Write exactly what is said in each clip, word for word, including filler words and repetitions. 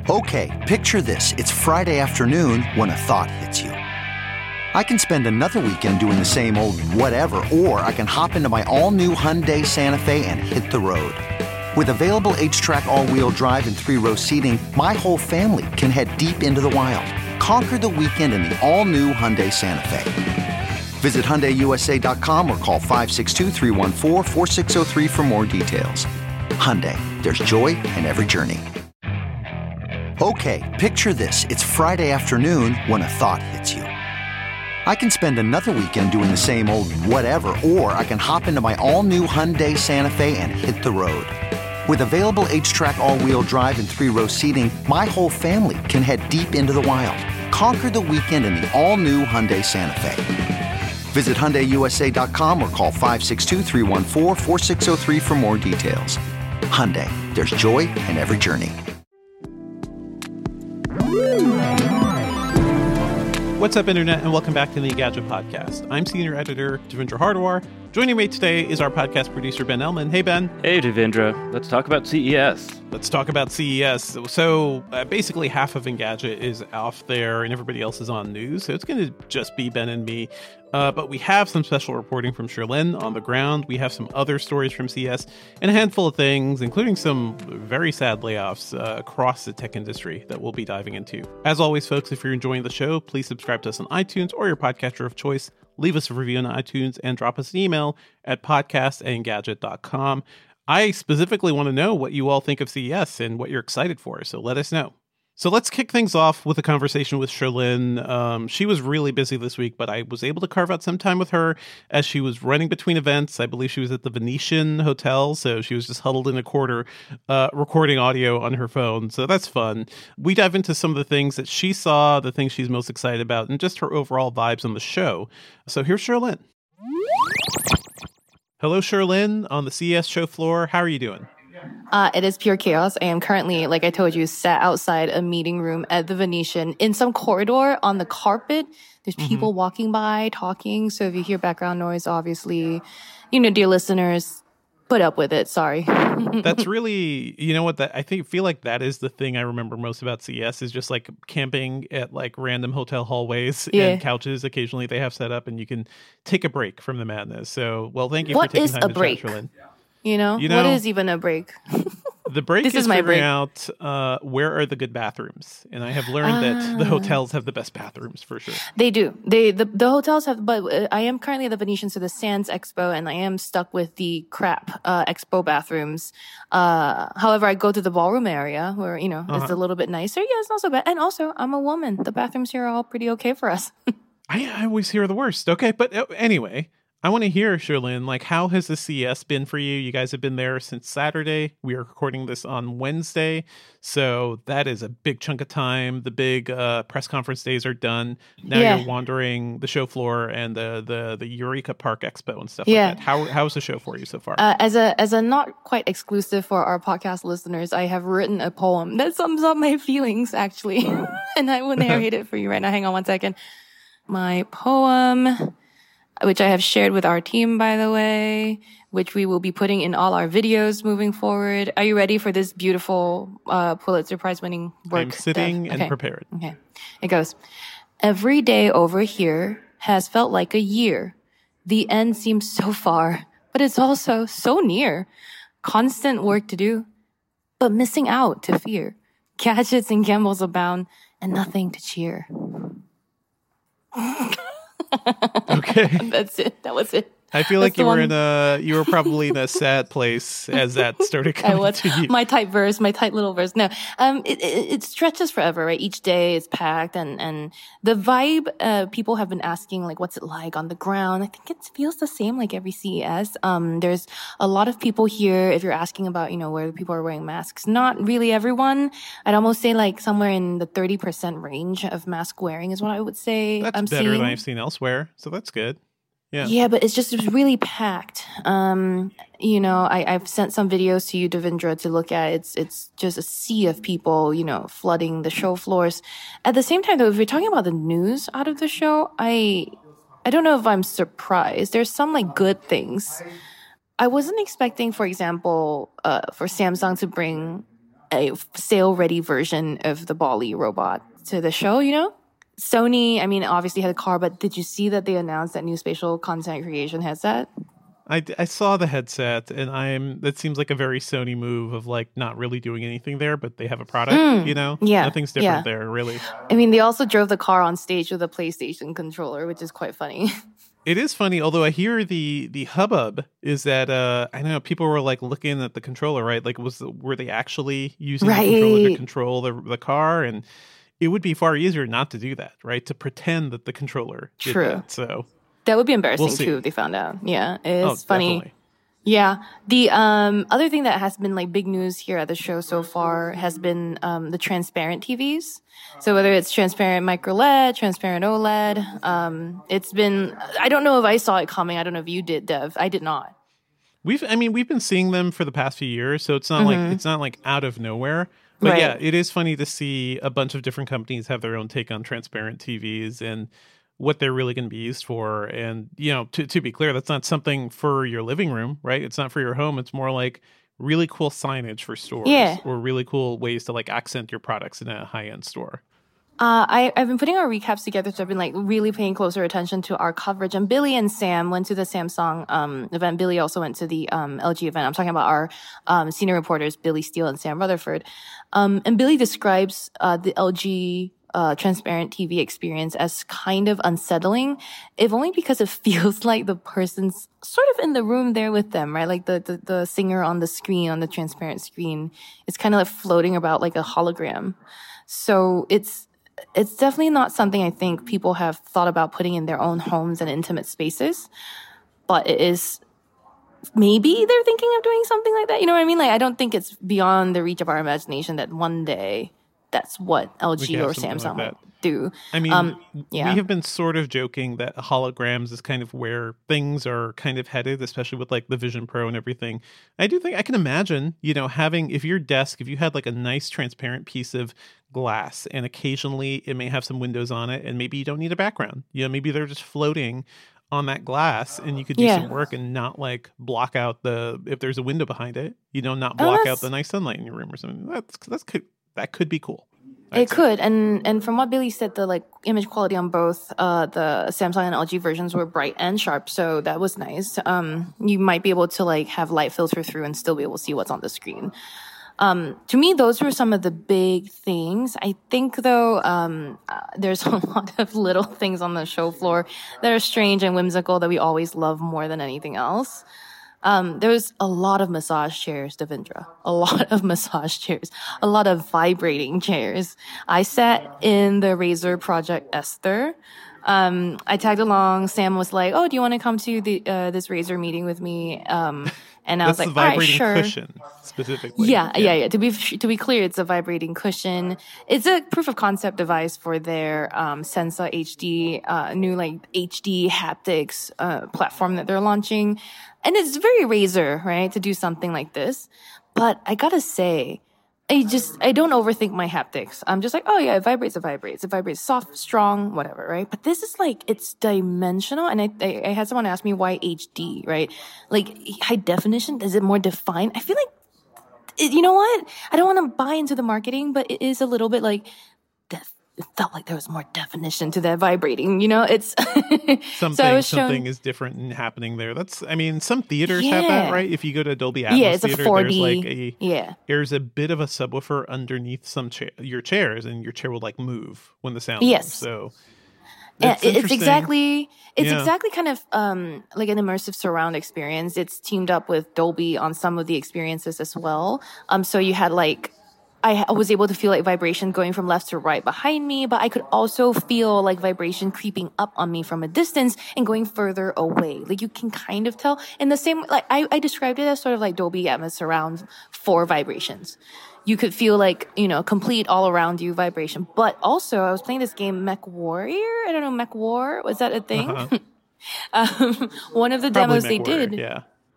Okay, picture this. It's Friday afternoon when a thought hits you. I can spend another weekend doing the same old whatever, or I can hop into my all-new Hyundai Santa Fe and hit the road. With available H-Track all-wheel drive and three-row seating, my whole family can head deep into the wild. Conquer the weekend in the all-new Hyundai Santa Fe. Visit Hyundai U S A dot com or call five six two, three one four, four six zero three for more details. Hyundai, there's joy in every journey. Okay, picture this. It's Friday afternoon when a thought hits you. I can spend another weekend doing the same old whatever, or I can hop into my all-new Hyundai Santa Fe and hit the road. With available H-Track all-wheel drive and three-row seating, my whole family can head deep into the wild. Conquer the weekend in the all-new Hyundai Santa Fe. Visit Hyundai U S A dot com or call five six two, three one four, four six zero three for more details. Hyundai, there's joy in every journey. What's up, Internet, and welcome back to the Engadget Podcast. I'm Senior Editor Devindra Hardawar. Joining me today is our podcast producer, Ben Ellman. Hey, Ben. Hey, Devindra. Let's talk about C E S. Let's talk about C E S. So uh, basically half of Engadget is off there and everybody else is on news. So it's going to just be Ben and me. Uh, but we have some special reporting from Cherlynn on the ground. We have some other stories from C E S and a handful of things, including some very sad layoffs uh, across the tech industry that we'll be diving into. As always, folks, if you're enjoying the show, please subscribe to us on iTunes or your podcatcher of choice. Leave us a review on iTunes and drop us an email at podcast at engadget dot com. I specifically want to know what you all think of C E S and what you're excited for, so let us know. So let's kick things off with a conversation with Cherlynn. Um, she was really busy this week, but I was able to carve out some time with her as she was running between events. I believe she was at the Venetian Hotel, so she was just huddled in a corner, uh, recording audio on her phone. So that's fun. We dive into some of the things that she saw, the things she's most excited about, and just her overall vibes on the show. So here's Cherlynn. Hello, Cherlynn, on the C E S show floor. How are you doing? Uh, it is pure chaos. I am currently, like I told you, sat outside a meeting room at the Venetian in some corridor on the carpet. There's people mm-hmm. walking by, talking. So if you hear background noise, obviously, you know, dear listeners, put up with it. Sorry. That's really, you know what, that I think feel like that is the thing I remember most about C E S is just like camping at like random hotel hallways yeah. and couches occasionally they have set up and you can take a break from the madness. So, well, thank you what for taking time to to break? chat, Cherlynn. You know, you know, what is even a break? The break this is, is my figuring break. out uh, where are the good bathrooms. And I have learned ah. that the hotels have the best bathrooms for sure. They do. They the, the hotels have, but uh, I am currently at the Venetian, so the Sands Expo, and I am stuck with the crap uh, Expo bathrooms. Uh, however, I go to the ballroom area where, you know, uh-huh. it's a little bit nicer. Yeah, it's not so bad. And also, I'm a woman. The bathrooms here are all pretty okay for us. I, I always hear the worst. Okay, but uh, anyway. I want to hear, Cherlynn, like, how has the C E S been for you? You guys have been there since Saturday. We are recording this on Wednesday, so that is a big chunk of time. The big uh, press conference days are done. Now yeah. you're wandering the show floor and the the the Eureka Park Expo and stuff yeah. like that. How how's the show for you so far? Uh, as a as a not quite exclusive for our podcast listeners, I have written a poem that sums up my feelings, actually, and I will narrate it for you right now. Hang on one second. My poem, which I have shared with our team, by the way, which we will be putting in all our videos moving forward. Are you ready for this beautiful uh, Pulitzer Prize-winning work? I'm sitting okay. and prepared. Okay. It goes, every day over here has felt like a year. The end seems so far, but it's also so near. Constant work to do, but missing out to fear. Gadgets and gambles abound, and nothing to cheer. Okay. That's it. That was it. I feel That's like you were one. in a you were probably in a sad place as that started coming I was, to you. My tight verse, my tight little verse. No, um, it, it, it stretches forever, right? Each day is packed, and and the vibe. Uh, people have been asking like, what's it like on the ground? I think it feels the same like every C E S. Um, there's a lot of people here. If you're asking about, you know, where people are wearing masks, not really everyone. I'd almost say like somewhere in the thirty percent range of mask wearing is what I would say. That's I'm better seeing. than I've seen elsewhere, so that's good. Yeah. Yeah, but it's just it's really packed. Um, you know, I, I've sent some videos to you, Devindra, to look at. It's it's just a sea of people, you know, flooding the show floors. At the same time, though, if we're talking about the news out of the show, I I don't know if I'm surprised. There's some like good things. I wasn't expecting, for example, uh, for Samsung to bring a sale-ready version of the Bali robot to the show, you know? Sony, I mean, obviously had a car, but did you see that they announced that new spatial content creation headset? I, I saw the headset, and I'm. That seems like a very Sony move of like not really doing anything there, but they have a product. Mm, you know, yeah, nothing's different yeah. there, really. I mean, they also drove the car on stage with a PlayStation controller, which is quite funny. It is funny, although I hear the the hubbub is that uh, I know people were like looking at the controller, right? Like, was were they actually using right. the controller to control the the car? And it would be far easier not to do that, right? To pretend that the controller did True. that. So. That would be embarrassing We'll too if they found out. Yeah, it's oh, funny. Definitely. Yeah. The um, other thing that has been like big news here at the show so far has been um, the transparent T Vs. So whether it's transparent micro L E D, transparent OLED, um, it's been, I don't know if I saw it coming. I don't know if you did, Dev. I did not. We've, I mean, we've been seeing them for the past few years, so it's not mm-hmm. like, it's not like out of nowhere. But right. yeah, it is funny to see a bunch of different companies have their own take on transparent T Vs and what they're really going to be used for. And, you know, to, to be clear, that's not something for your living room, right? It's not for your home. It's more like really cool signage for stores yeah. or really cool ways to like accent your products in a high-end store. Uh, I, I've been putting our recaps together, so I've been like really paying closer attention to our coverage. And Billy and Sam went to the Samsung um, event. Billy also went to the um, L G event. I'm talking about our um, senior reporters, Billy Steele and Sam Rutherford. Um, and Billy describes uh, the L G uh, transparent T V experience as kind of unsettling, if only because it feels like the person's sort of in the room there with them, right? Like the, the, the singer on the screen, on the transparent screen, is kind of like floating about like a hologram. So it's, it's definitely not something I think people have thought about putting in their own homes and intimate spaces, but it is, maybe they're thinking of doing something like that. You know what I mean? Like, I don't think it's beyond the reach of our imagination that one day that's what L G or Samsung like will do. I mean, um, yeah. we have been sort of joking that holograms is kind of where things are kind of headed, especially with like the Vision Pro and everything. I do think I can imagine, you know, having, if your desk, if you had like a nice transparent piece of glass and occasionally it may have some windows on it and maybe you don't need a background. You know, maybe they're just floating on that glass and you could do yeah. some work and not like block out the, if there's a window behind it, you know, not block oh, out the nice sunlight in your room or something. That's, that's could, that could be cool. I'd it say. could, and and from what Billy said, the like image quality on both uh, the Samsung and L G versions were bright and sharp, so that was nice. Um, you might be able to like have light filter through and still be able to see what's on the screen. Um, to me, those were some of the big things. I think, though, um, uh, there's a lot of little things on the show floor that are strange and whimsical that we always love more than anything else. Um, there was a lot of massage chairs, Devendra. A lot of massage chairs. A lot of vibrating chairs. I sat in the Razer Project Esther. Um, I tagged along. Sam was like, "Oh, do you want to come to the uh, this Razer meeting with me?" Um, and I was like, "That's the vibrating all right, sure." cushion, specifically. Yeah, yeah, yeah, yeah. To be to be clear, it's a vibrating cushion. It's a proof of concept device for their um, Sensa H D, uh, new like H D haptics uh, platform that they're launching. And it's very Razer, right, to do something like this. But I gotta say, I just, I don't overthink my haptics. I'm just like, oh yeah, it vibrates, it vibrates. It vibrates soft, strong, whatever, right? But this is like, it's dimensional. And I, I, I had someone ask me why H D, right? Like, high definition, is it more defined? I feel like, it, you know what? I don't want to buy into the marketing, but it is a little bit like, def- it felt like there was more definition to that vibrating, you know? It's something so something shown, is different and happening there. That's, I mean, some theaters yeah. have that, right? If you go to Dolby Atmos yeah, it's theater, a four D, there's like a yeah. there's a bit of a subwoofer underneath some cha- your chairs, and your chair will like move when the sound yes. moves. So it's, it's exactly it's yeah. exactly kind of um like an immersive surround experience. It's teamed up with Dolby on some of the experiences as well. Um, so you had like. I was able to feel like vibration going from left to right behind me, but I could also feel like vibration creeping up on me from a distance and going further away. Like you can kind of tell in the same, like I, I described it as sort of like Dolby Atmos surround for vibrations. You could feel like, you know, complete all around you vibration. But also I was playing this game, Mech Warrior. I don't know, Mech War. Was that a thing? Uh-huh. um, one of the Probably demos they Warrior, did. Yeah.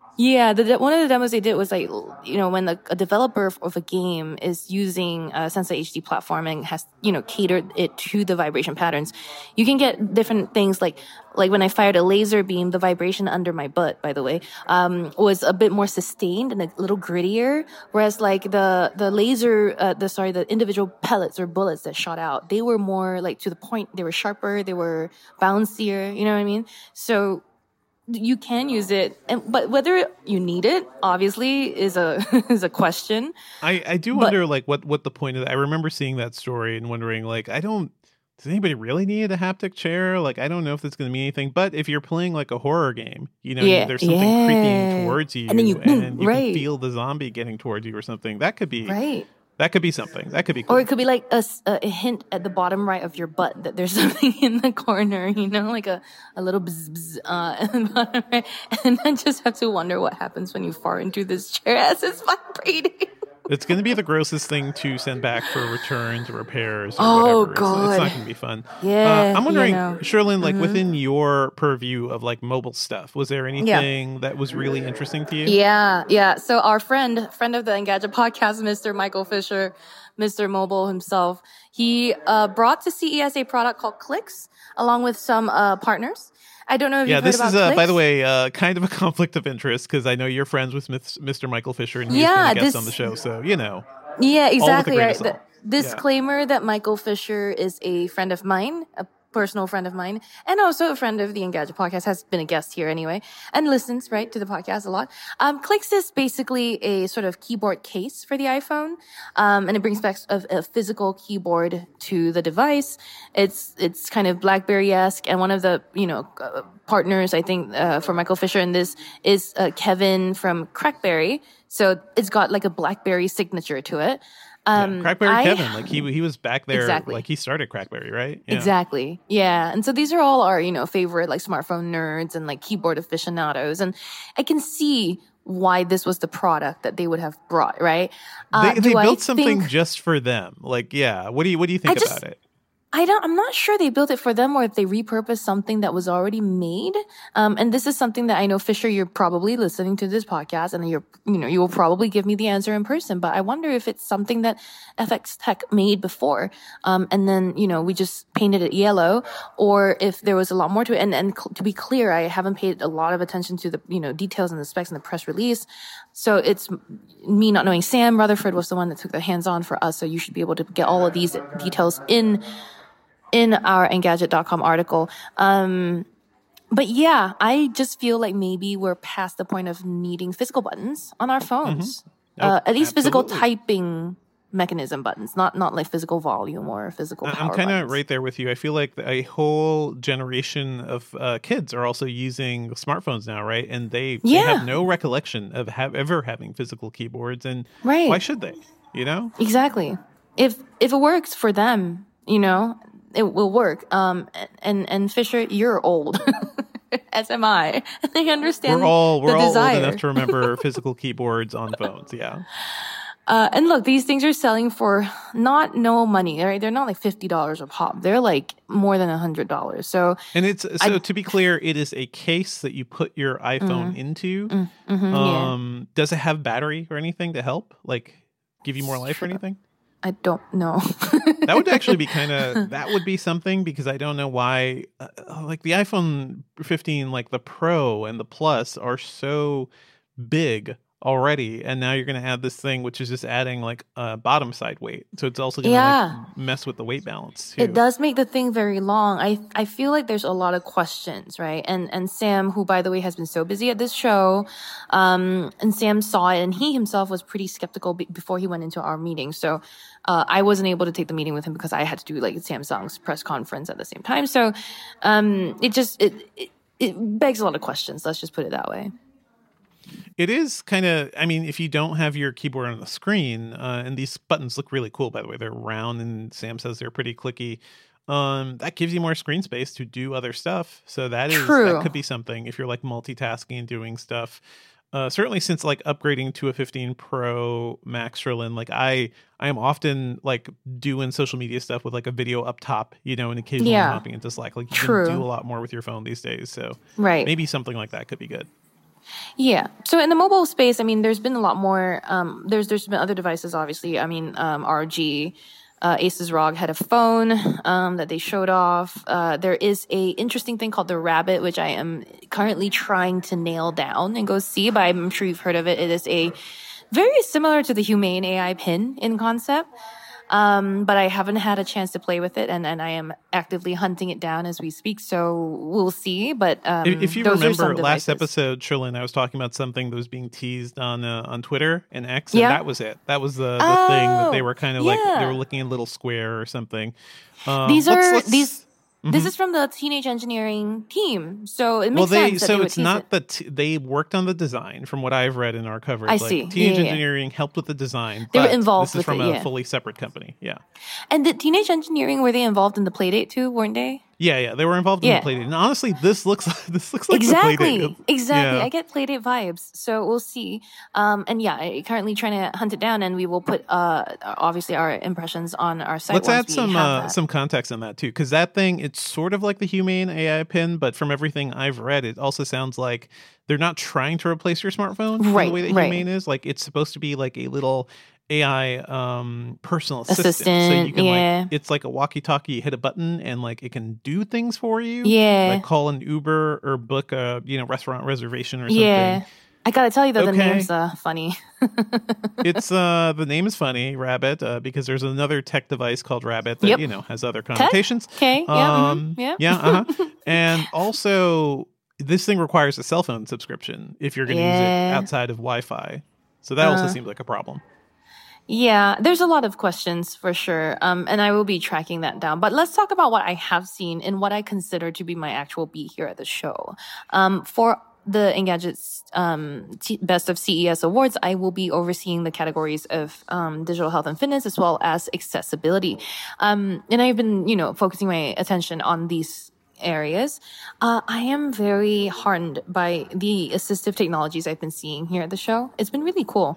Yeah, the, one of the demos they did was like, you know, when the, a developer of a game is using a Sensei H D platform and has, you know, catered it to the vibration patterns, you can get different things like, like when I fired a laser beam, the vibration under my butt, by the way, um, was a bit more sustained and a little grittier. Whereas like the, the laser, uh, the, sorry, the individual pellets or bullets that shot out, they were more like to the point. They were sharper. They were bouncier. You know what I mean? So, you can use it, and but whether you need it, obviously, is a is a question. I, I do But- wonder, like, what, what the point of that. I remember seeing that story and wondering, like, I don't. Does anybody really need a haptic chair? Like, I don't know if that's going to mean anything. But if you're playing like a horror game, you know, Yeah, there's something yeah. creeping towards you, And then you- and you right. can feel the zombie getting towards you or something. That could be Right. that could be something. That could be cool. Or it could be like a, s- a hint at the bottom right of your butt that there's something in the corner, you know, like a, a little bzz, bzz, uh, at the bottom right. And then just have to wonder what happens when you fart into this chair as it's vibrating. It's going to be the grossest thing to send back for returns or repairs or Oh, whatever. It's- It's, God. not going to be fun. Yeah, Uh, I'm wondering, you know. Sherlyn, like within your purview of like mobile stuff, was there anything that was really interesting to you? Yeah, yeah. So our friend, friend of the Engadget podcast, Mister Michael Fisher, Mister Mobile himself, he uh, brought to C E S a product called Clicks, along with some uh, partners. I don't know if Yeah, you've this heard is, about uh, by Clicks. the way, uh, kind of a conflict of interest because I know you're friends with Mis- Mister Michael Fisher and he's Yeah, been a guest this- on the show. So, you know, Yeah, exactly. grain Right. of The, salt. disclaimer that Michael Fisher is a friend of mine, a personal friend of mine, and also a friend of the Engadget podcast, has been a guest here anyway, and listens, right, to the podcast a lot. Um, Clicks is basically a sort of keyboard case for the iPhone, um, and it brings back a, a physical keyboard to the device. It's, it's kind of BlackBerry-esque, and one of the, you know, uh, partners, I think, uh, for Michael Fisher in this is uh, Kevin from Crackberry. So it's got like a BlackBerry signature to it. Um, yeah, Crackberry I- Kevin, like he he was back there, Exactly. like he started Crackberry, right? Yeah. Exactly. Yeah. And so these are all our, you know, favorite like smartphone nerds and like keyboard aficionados. And I can see why this was the product that they would have brought, right? Uh, They, they do I built something think- just for them. Like, yeah. What do you what do you think I just- about it? I don't, I'm not sure they built it for them or if they repurposed something that was already made. Um, and this is something that I know, Fisher, you're probably listening to this podcast and you're, you know, you will probably give me the answer in person, but I wonder if it's something that F X Tech made before. Um, and then, you know, we just painted it yellow, or if there was a lot more to it. And, and cl- to be clear, I haven't paid a lot of attention to the, you know, details and the specs in the press release. So it's me not knowing. Sam Rutherford was the one that took the hands on for us. So you should be able to get all of these details in in our Engadget dot com article. Um, but yeah, I just feel like maybe we're past the point of needing physical buttons on our phones. Oh, uh, at least physical absolutely. typing mechanism buttons, not not like physical volume or physical I- power I'm kind of buttons. right there with you. I feel like a whole generation of uh, kids are also using smartphones now, right? And they, they Yeah. have no recollection of have, ever having physical keyboards. And Right. why should they? You know? Exactly. If if it works for them, you know, it will work. Um, and and Fisher, you're old, as am I. And I understand We're all we're the all desire. old enough to remember physical keyboards on phones. Yeah. Uh, and look, these things are selling for not no money, right? They're not like fifty dollars a pop. They're like more than one hundred dollars. So, And it's so to be clear, it is a case that you put your iPhone into. mhm, yeah. Um, does it have battery or anything to help, like give you more life or anything? I don't know. That would actually be kind of that would be something because I don't know why, uh, like the iPhone fifteen, like the Pro and the Plus are so big already, and now you're going to add this thing which is just adding like uh, bottom side weight, so it's also going to Yeah. like, mess with the weight balance too. It does make the thing very long. I I feel like there's a lot of questions, right? And and Sam, who by the way has been so busy at this show, um, and Sam saw it, and he himself was pretty skeptical be- before he went into our meeting. So uh, I wasn't able to take the meeting with him because I had to do like Samsung's press conference at the same time. So um, it just it, it it begs a lot of questions. Let's just put it that way. It is kind of, I mean, if you don't have your keyboard on the screen, uh, and these buttons look really cool, by the way, they're round and Sam says they're pretty clicky. Um, that gives you more screen space to do other stuff. So that is, True. that could be something if you're like multitasking and doing stuff. Uh, certainly since like upgrading to a fifteen Pro Max Sherlyn, like I, I am often like doing social media stuff with like a video up top, you know, and occasionally Yeah. hopping into Slack. Like you True. can do a lot more with your phone these days. So Right. maybe something like that could be good. Yeah. So in the mobile space, I mean, there's been a lot more. Um, there's there's been other devices, obviously. I mean, um, R G, uh, Asus R O G had a phone um, that they showed off. Uh, there is a interesting thing called the Rabbit, which I am currently trying to nail down and go see. But I'm sure you've heard of it. It is a very similar to the Humane A I pin in concept. Um, but I haven't had a chance to play with it, and, and I am actively hunting it down as we speak. So we'll see. But um, if, if you those remember are some last devices. episode, Sherlyn, I was talking about something that was being teased on uh, on Twitter and X, and Yeah. that was it. That was the, the Oh, thing that they were kind of like yeah. they were looking a little square or something. Um, These let's- are let's- these. This Mhm. is from the Teenage Engineering team, so it Well, makes they sense. that so they would it's tease not it. the t- they worked on the design from what I've read in our coverage. I like, see. Teenage Yeah, yeah. Engineering helped with the design. They were but involved This is with from it, a yeah. fully separate company. Yeah, And the Teenage Engineering, were they involved in the Playdate too? Weren't they? yeah, yeah. They were involved in Yeah. the Playdate. And honestly, this looks like this looks like the Exactly, Playdate. exactly. Yeah. I get Playdate vibes, so we'll see. Um, and yeah, I currently trying to hunt it down, and we will put uh, obviously our impressions on our site. Let's once add we some have uh, that. some context on that too, because that thing, it's sort of like the Humane A I pin, but from everything I've read, it also sounds like they're not trying to replace your smartphone in Right, the way that right. Humane is. Like it's supposed to be like a little A I um, personal assistant. so Assistant, you can yeah. like it's like a walkie-talkie. You hit a button and like it can do things for you. Yeah. like call an Uber or book a you know restaurant reservation or something. Yeah, I gotta tell you though, the Okay. name's uh, funny. It's uh the name is funny, Rabbit, uh, because there's another tech device called Rabbit that Yep. you know has other connotations. Okay, yeah, mhm, Um, yeah. yeah, uh-huh. And also, this thing requires a cell phone subscription if you're going to use Yeah. it outside of Wi-Fi. So that also Uh. seems like a problem. Yeah, there's a lot of questions for sure. Um, and I will be tracking that down. But let's talk about what I have seen and what I consider to be my actual beat here at the show. Um, for the Engadget's um, T- Best of C E S Awards, I will be overseeing the categories of um, digital health and fitness as well as accessibility. Um, and I've been, you know, focusing my attention on these areas. Uh, I am very heartened by the assistive technologies I've been seeing here at the show. It's been really cool.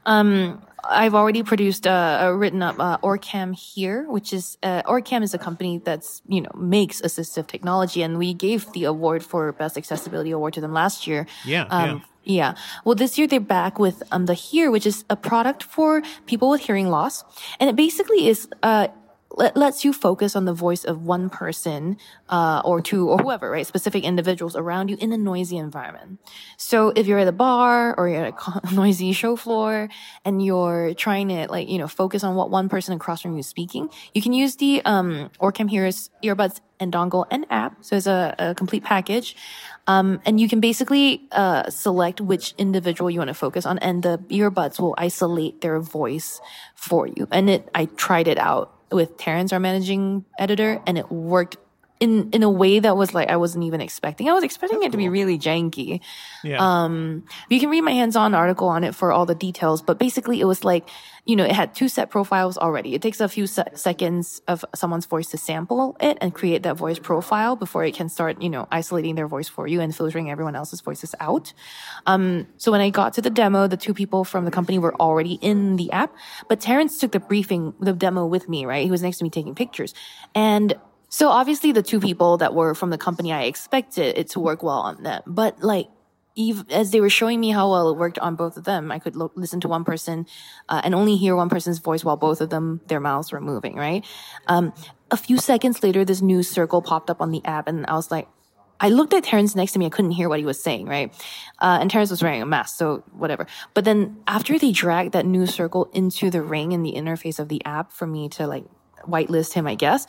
Um, I've already produced, uh, uh, written up, uh, Orcam here, which is, uh, Orcam is a company that's, you know, makes assistive technology. And we gave the award for Best Accessibility Award to them last year. Yeah, Um, yeah. Well, this year they're back with, um, the Here, which is a product for people with hearing loss. And it basically is, uh, let, lets you focus on the voice of one person, uh, or two, or whoever, right? Specific individuals around you in a noisy environment. So if you're at a bar or you're at a co- noisy show floor and you're trying to, like, you know, focus on what one person across from you is speaking, you can use the, um, Orcam Here's earbuds and dongle and app. So it's a, a complete package. Um, and you can basically, uh, select which individual you want to focus on, and the earbuds will isolate their voice for you. And it, I tried it out with Terrence, our managing editor, and it worked in, in a way that was like, I wasn't even expecting. I was expecting it to be really janky. Yeah. Um, you can read my hands-on article on it for all the details, but basically it was like, you know, it had two set profiles already. It takes a few se- seconds of someone's voice to sample it and create that voice profile before it can start, you know, isolating their voice for you and filtering everyone else's voices out. Um, so when I got to the demo, the two people from the company were already in the app, but Terrence took the briefing, the demo with me, right? He was next to me taking pictures. And so obviously the two people that were from the company, I expected it to work well on them. But like, Eve, as they were showing me how well it worked on both of them, I could lo- listen to one person uh, and only hear one person's voice while both of them, their mouths were moving, right? Um, a few seconds later, this news circle popped up on the app, and I was like, I looked at Terrence next to me. I couldn't hear what he was saying, right? Uh, and Terrence was wearing a mask, so whatever. But then after they dragged that news circle into the ring in the interface of the app for me to like whitelist him, I guess,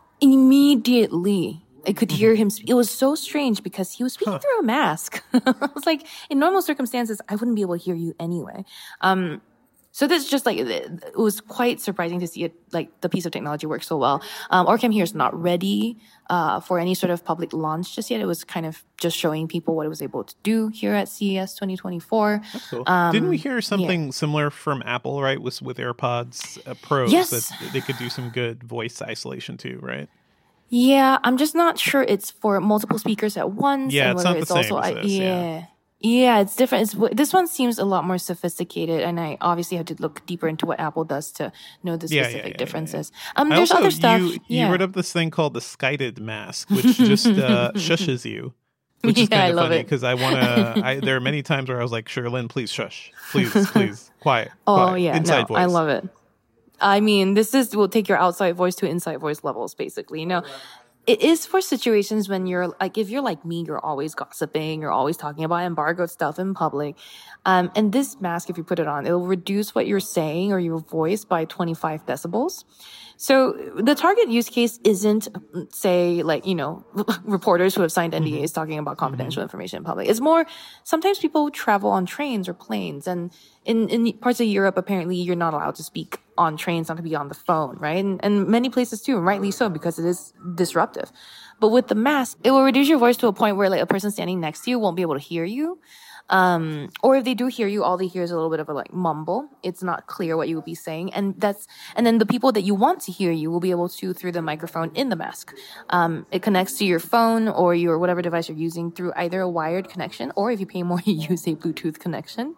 immediately I could hear him. Sp- it was so strange because he was speaking through a mask. I was like, in normal circumstances, I wouldn't be able to hear you anyway. Um, so this is just like, it was quite surprising to see it, like the piece of technology work so well. Um, Orcam here is not ready, uh, for any sort of public launch just yet. It was kind of just showing people what it was able to do here at C E S twenty twenty-four. That's cool. Um, Didn't we hear something similar from Apple, right? With with AirPods uh, Pros, Yes. that they could do some good voice isolation too, right? Yeah, I'm just not sure it's for multiple speakers at once. Yeah, and it's whether not the it's same also, as I- this, yeah. yeah. Yeah, it's different. It's, w- this one seems a lot more sophisticated, and I obviously have to look deeper into what Apple does to know the Yeah, yeah, specific yeah, yeah, differences. Um, I there's also, other stuff. You, yeah. you wrote up this thing called the Skyded mask, which just uh, shushes you. which is Yeah, I kind of love funny it. because I want to. There are many times where I was like, Sherlyn, please shush, please, please, quiet. Oh quiet. yeah, Inside no, voice. I love it. I mean, this is will take your outside voice to inside voice levels, basically. You know, it is for situations when you're like, if you're like me, you're always gossiping, you're always talking about embargoed stuff in public. Um, and this mask, if you put it on, it'll reduce what you're saying or your voice by twenty-five decibels. So the target use case isn't, say, like, you know, reporters who have signed N D As talking about confidential information in public. It's more, sometimes people travel on trains or planes. And in, in parts of Europe, apparently, you're not allowed to speak on trains, not to be on the phone, right? And, and many places too, and rightly so, because it is disruptive. But with the mask, it will reduce your voice to a point where like a person standing next to you won't be able to hear you. Um, or if they do hear you, all they hear is a little bit of a like mumble. It's not clear what you will be saying. And that's, and then the people that you want to hear you will be able to through the microphone in the mask. Um, it connects to your phone or your whatever device you're using through either a wired connection, or if you pay more, you use a Bluetooth connection.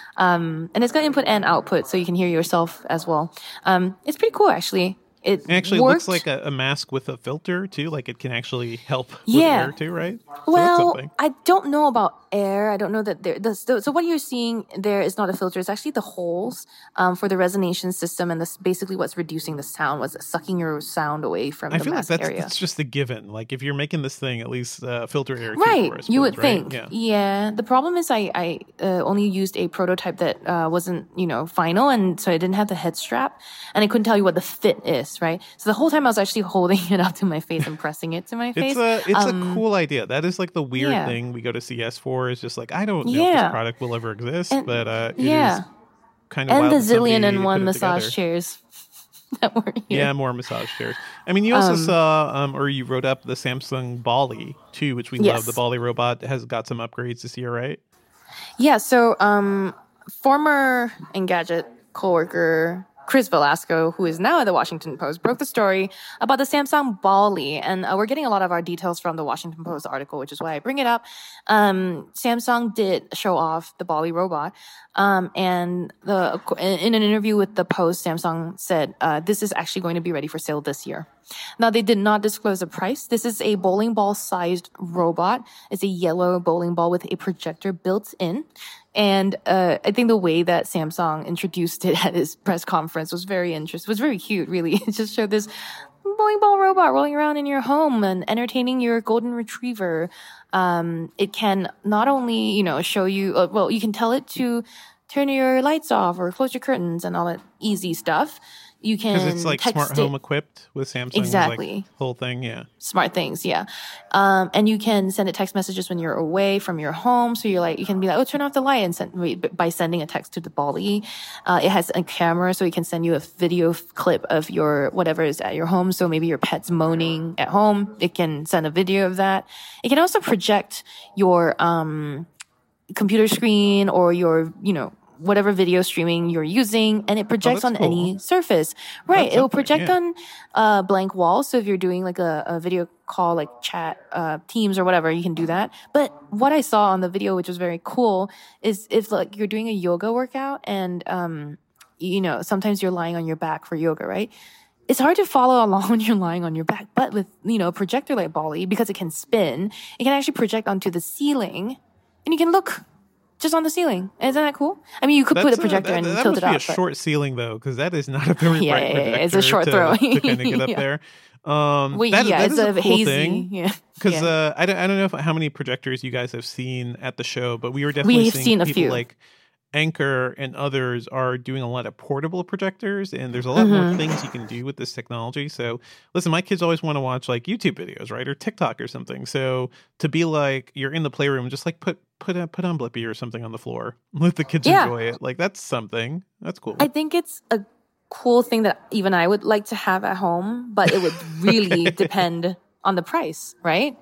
Um, and it's got input and output, so you can hear yourself as well. Um, it's pretty cool, actually. It It actually worked. looks like a, a mask with a filter too. Like it can actually help with Yeah. air too, right? So that's Well, something. I don't know about air. I don't know that there. The, so, so what you're seeing there is not a filter. It's actually the holes um, for the resonation system, and this basically what's reducing the sound, what's sucking your sound away from I the feel like mask that's, area. that's just a given. Like if you're making this thing, at least uh, filter air. Right, For, I you would suppose, right? think. Yeah. Yeah. The problem is I, I uh, only used a prototype that uh, wasn't, you know, final, and so I didn't have the head strap, and I couldn't tell you what the fit is, right? So the whole time I was actually holding it up to my face and pressing it to my face. It's a it's Um, a cool idea. That is like the weird yeah. thing we go to C S for. Is just like I don't know if Yeah. this product will ever exist, And- but uh, it yeah. is kind of and wild the that somebody zillion and put one it massage together. chairs that were here. Yeah, more massage chairs. I mean, you also Um, saw, um, or you wrote up the Samsung Bali too, which we love. Yes. The Bali robot has got some upgrades this year, right? Yeah, so um, former Engadget coworker Chris Velasco, who is now at the Washington Post, broke the story about the Samsung Bali, and uh, we're getting a lot of our details from the Washington Post article, which is why I bring it up. Um, Samsung did show off the Bali robot, um, and the in an interview with the Post, Samsung said uh, this is actually going to be ready for sale this year. Now, they did not disclose a price. This is a bowling ball-sized robot. It's a yellow bowling ball with a projector built in. And uh, I think the way that Samsung introduced it at his press conference was very interesting. Was very cute, really. It just showed this bowling ball robot rolling around in your home and entertaining your golden retriever. Um, it can not only, you know, show you, uh, well, you can tell it to turn your lights off or close your curtains and all that easy stuff. You can Because it's like text smart it. home equipped with Samsung's Exactly. like whole thing. Yeah. Smart things, yeah. Um, and you can send it text messages when you're away from your home. So you're like, you can be like, oh, turn off the light and send by sending a text to the Bali. Uh, it has a camera, so it can send you a video f- clip of your whatever is at your home. So maybe your pet's moaning at home. It can send a video of that. It can also project your um, computer screen or your, you know, whatever video streaming you're using, and it projects that's on any cool. surface. Right. That's It will something, project yeah. on a blank wall. So if you're doing like a, a video call, like chat, uh, Teams or whatever, you can do that. But what I saw on the video, which was very cool, is if like you're doing a yoga workout and, um, you know, sometimes you're lying on your back for yoga, right? It's hard to follow along when you're lying on your back, but with, you know, a projector like Bali, because it can spin, it can actually project onto the ceiling and you can look just on the ceiling. Isn't that cool? I mean, you could put a That's, uh, projector that, and that tilt must it be out. a but- short ceiling though, because that is not a very Yeah, bright yeah, yeah, projector. it's a short to, throw. to kind of get up Yeah. there. Um, Wait, that, yeah, that it's is a, a, cool hazy. thing. Yeah. Because yeah. uh, I, don't, I don't know if, how many projectors you guys have seen at the show, but we were definitely We've seeing seen a people few. like Anchor and others are doing a lot of portable projectors, and there's a lot Mm-hmm. more things you can do with this technology. So, listen, my kids always want to watch like YouTube videos, right, or TikTok or something. So to be like you're in the playroom, just like put put a, put on Blippi or something on the floor, let the kids Yeah. enjoy it. Like that's something. That's cool. I think it's a cool thing that even I would like to have at home, but it would really depend on the price, right?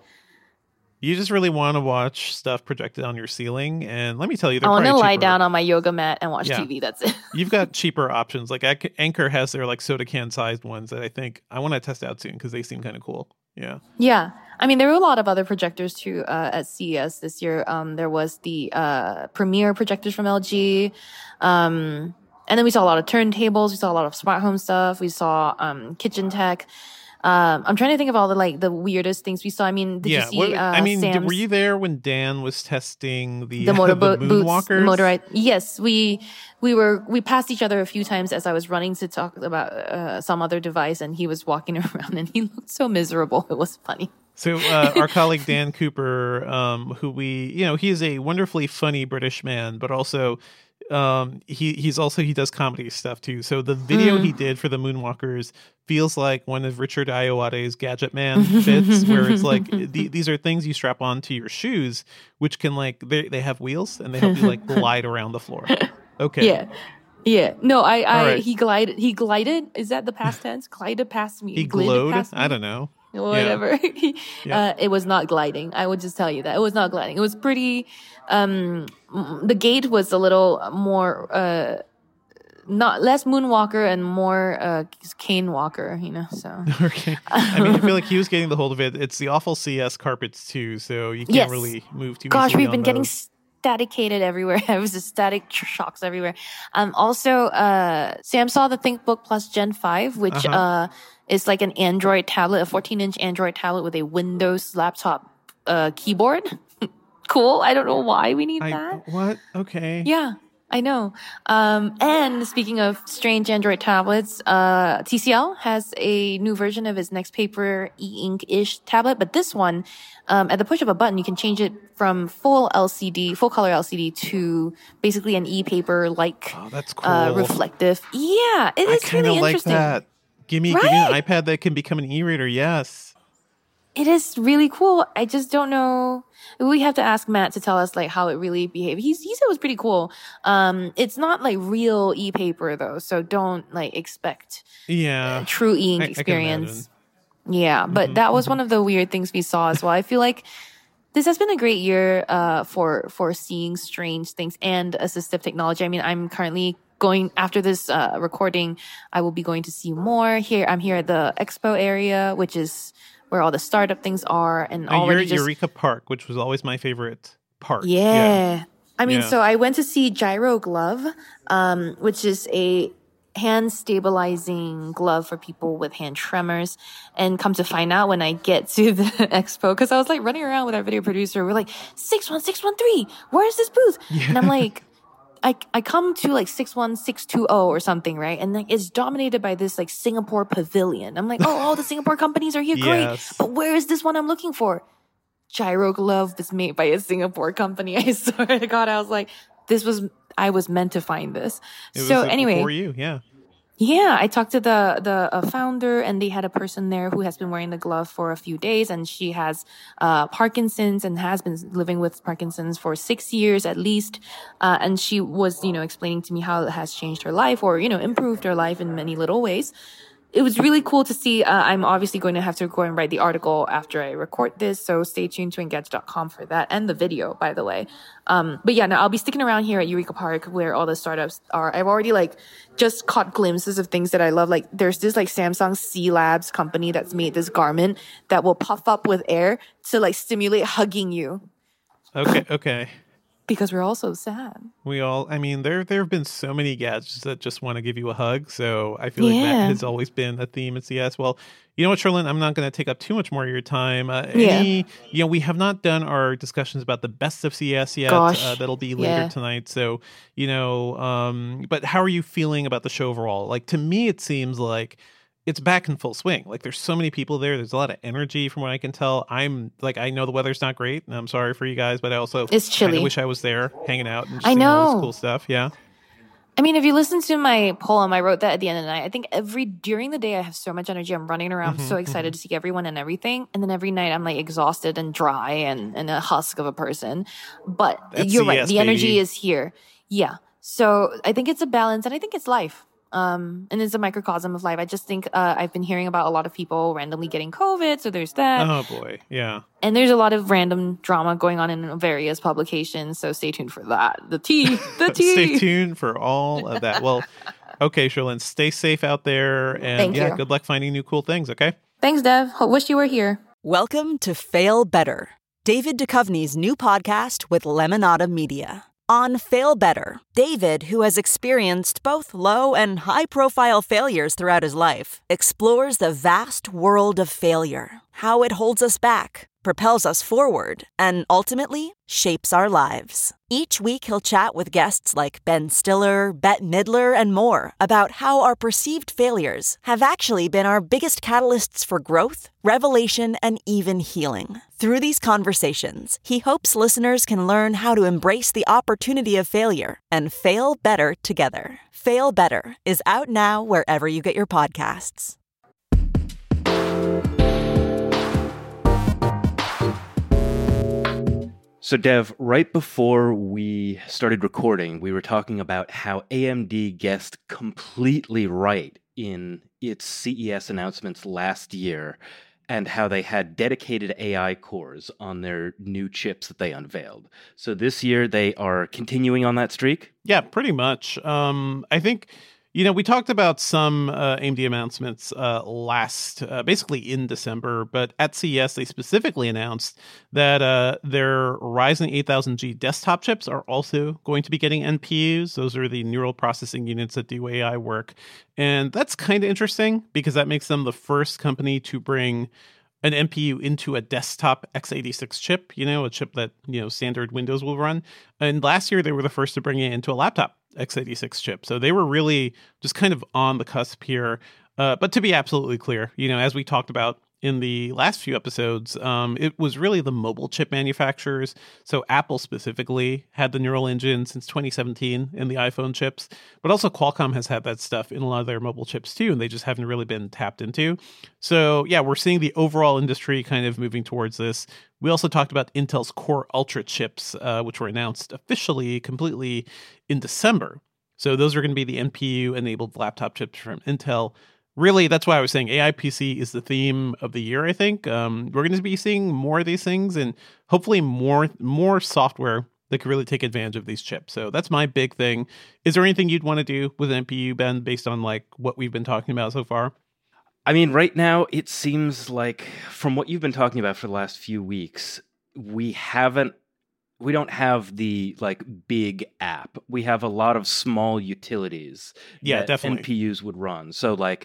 You just really want to watch stuff projected on your ceiling, and let me tell you, I they're want to probably lie cheaper. down on my yoga mat and watch Yeah. T V. That's it. You've got cheaper options. Like Anch- Anchor has their like soda can sized ones that I think I want to test out soon because they seem kind of cool. Yeah. Yeah. I mean, there were a lot of other projectors too uh, at C E S this year. Um, there was the uh, Premier projectors from L G. Um, and then we saw a lot of turntables. We saw a lot of smart home stuff. We saw um, kitchen tech. Um, I'm trying to think of all the like the weirdest things we saw. I mean, did yeah, you see? what, uh, I mean, did, Sam's, were you there when Dan was testing the the uh, motorboat the boots, moonwalkers? motorized? Yes, we we were we passed each other a few times as I was running to talk about uh, some other device, and he was walking around, and he looked so miserable. It was funny. So uh, our colleague Dan Cooper, um, who we, you know, he is a wonderfully funny British man, but also um, he he's also he does comedy stuff too. So the video Mm. he did for the Moonwalkers feels like one of Richard Ayoade's Gadget Man bits, where it's like the, these are things you strap onto your shoes, which can like they they have wheels and they help you like glide around the floor. Okay. Yeah. Yeah. No, I, I, right. he glided, he glided. Is that the past tense? Glided past me. He glided glowed. past me? I don't know. Whatever. Yeah. uh, it was not gliding. I would just tell you that it was not gliding. It was pretty, um, the gait was a little more, uh, not less moonwalker and more, uh, cane walker, you know, so. Okay. I mean, I feel like he was getting the hold of it. It's the awful C S carpets too, so you can't Yes. really move too Gosh, easily we've been on getting those. staticated everywhere. It was just static tr- shocks everywhere. Um, also, uh, Sam saw the ThinkBook Plus Gen five, which, Uh-huh. uh, is like an Android tablet, a fourteen inch Android tablet with a Windows laptop, uh, keyboard. Cool. I don't know why we need I, that. what? Okay. Yeah, I know. Um, and speaking of strange Android tablets, uh, T C L has a new version of its Next Paper e-ink-ish tablet, but this one, um, at the push of a button, you can change it from full L C D, full color L C D to basically an e-paper like, Oh, that's cool. uh, reflective. Yeah, it I is kind of really like interesting. that. Give me, give me an Right? iPad that can become an e-reader. Yes. It is really cool. I just don't know. We have to ask Matt to tell us like how it really behaved. He's, he said it was pretty cool. Um, it's not like real e-paper though, so don't like expect Yeah. true e-ink I- I can experience. Yeah, but that was one of the weird things we saw as well. I feel like this has been a great year uh, for for seeing strange things and assistive technology. I mean, I'm currently going after this uh, recording. I will be going to see more here. I'm here at the expo area, which is where all the startup things are, and Uh, you're already at just Eureka Park, which was always my favorite park. yeah. I mean, Yeah. so I went to see Gyro Glove, um, which is a hand stabilizing glove for people with hand tremors. And come to find out when I get to the expo, because I was like running around with our video producer, we're like, six one six one three, where's this booth? And I'm like, I, I come to like six one six two zero or something, right? And like it's dominated by this like Singapore pavilion. I'm like, oh, all the Singapore companies are here. Great. Yes. But where is this one I'm looking for? Gyro Glove was made by a Singapore company. I swear to God, I was like, this was, I was meant to find this. It was so uh, anyway, before you, yeah. yeah, I talked to the the uh, founder, and they had a person there who has been wearing the glove for a few days, and she has uh, Parkinson's and has been living with Parkinson's for six years at least. Uh, and she was, you know, explaining to me how it has changed her life, or you know, improved her life in many little ways. It was really cool to see. Uh, I'm obviously going to have to go and write the article after I record this, so stay tuned to Engadget dot com for that, and the video, by the way. Um, but yeah, no, I'll be sticking around here at Eureka Park where all the startups are. I've already like just caught glimpses of things that I love. Like there's this like Samsung C Labs company that's made this garment that will puff up with air to like stimulate hugging you Okay, okay. because we're all so sad. We all, I mean, there there have been so many gadgets that just want to give you a hug. So I feel like Yeah. that has always been a theme at C S. Well, you know what, Sherlyn, I'm not going to take up too much more of your time. Uh, Yeah. any, you know, we have not done our discussions about the best of C S yet. Gosh. Uh, that'll be later Yeah. tonight. So, you know, um, but how are you feeling about the show overall? Like, to me, it seems like it's back in full swing. Like there's so many people there. There's a lot of energy from what I can tell. I'm like, I know the weather's not great, and I'm sorry for you guys, but I also It's chilly. kinda wish I was there hanging out and just I seeing all know. this cool stuff. Yeah. I mean, if you listen to my poem, I wrote that at the end of the night. I think every during the day I have so much energy. I'm running around, Mm-hmm, so excited to see everyone and everything. And then every night I'm like exhausted and dry and, and a husk of a person. But That's you're right. C S, The energy baby. is here. Yeah. So I think it's a balance, and I think it's life. Um, and it's a microcosm of life. I just think uh, I've been hearing about a lot of people randomly getting COVID. So there's that. Oh boy. Yeah. And there's a lot of random drama going on in various publications. So stay tuned for that. The tea. The tea. Stay tuned for all of that. Well, okay, Sherlyn, stay safe out there, and Thank yeah, you. good luck finding new cool things. Okay. Thanks, Dev. Ho- Wish you were here. Welcome to Fail Better, David Duchovny's new podcast with Lemonada Media. On Fail Better, David, who has experienced both low and high-profile failures throughout his life, explores the vast world of failure, how it holds us back, propels us forward, and ultimately shapes our lives. Each week he'll chat with guests like Ben Stiller, Bette Midler, and more about how our perceived failures have actually been our biggest catalysts for growth, revelation, and even healing. Through these conversations, he hopes listeners can learn how to embrace the opportunity of failure and fail better together. Fail Better is out now wherever you get your podcasts. So, Dev, right before we started recording, we were talking about how A M D guessed completely right in its C E S announcements last year and how they had dedicated A I cores on their new chips that they unveiled. So this year they are continuing on that streak? Yeah, pretty much. Um, I think... You know, we talked about some uh, A M D announcements uh, last, uh, basically in December, but at C E S, they specifically announced that uh, their Ryzen eight thousand G desktop chips are also going to be getting N P Us. Those are the neural processing units that do A I work. And that's kind of interesting because that makes them the first company to bring an N P U into a desktop x eighty-six chip, you know, a chip that, you know, standard Windows will run. And last year, they were the first to bring it into a laptop x eighty-six chip. So they were really just kind of on the cusp here. Uh, but to be absolutely clear, you know, as we talked about in the last few episodes, um, it was really the mobile chip manufacturers. So Apple specifically had the neural engine since twenty seventeen in the iPhone chips, but also Qualcomm has had that stuff in a lot of their mobile chips too, and they just haven't really been tapped into. So yeah, we're seeing the overall industry kind of moving towards this. We also talked about Intel's Core Ultra chips, uh, which were announced officially completely in December. So those are going to be the N P U-enabled laptop chips from Intel. Really, that's why I was saying A I P C is the theme of the year, I think. Um, we're going to be seeing more of these things and hopefully more more software that can really take advantage of these chips. So that's my big thing. Is there anything you'd want to do with an N P U, Ben, based on like what we've been talking about so far? I mean, right now, it seems like from what you've been talking about for the last few weeks, we haven't We don't have the like big app. We have a lot of small utilities yeah, that definitely. N P Us would run. So like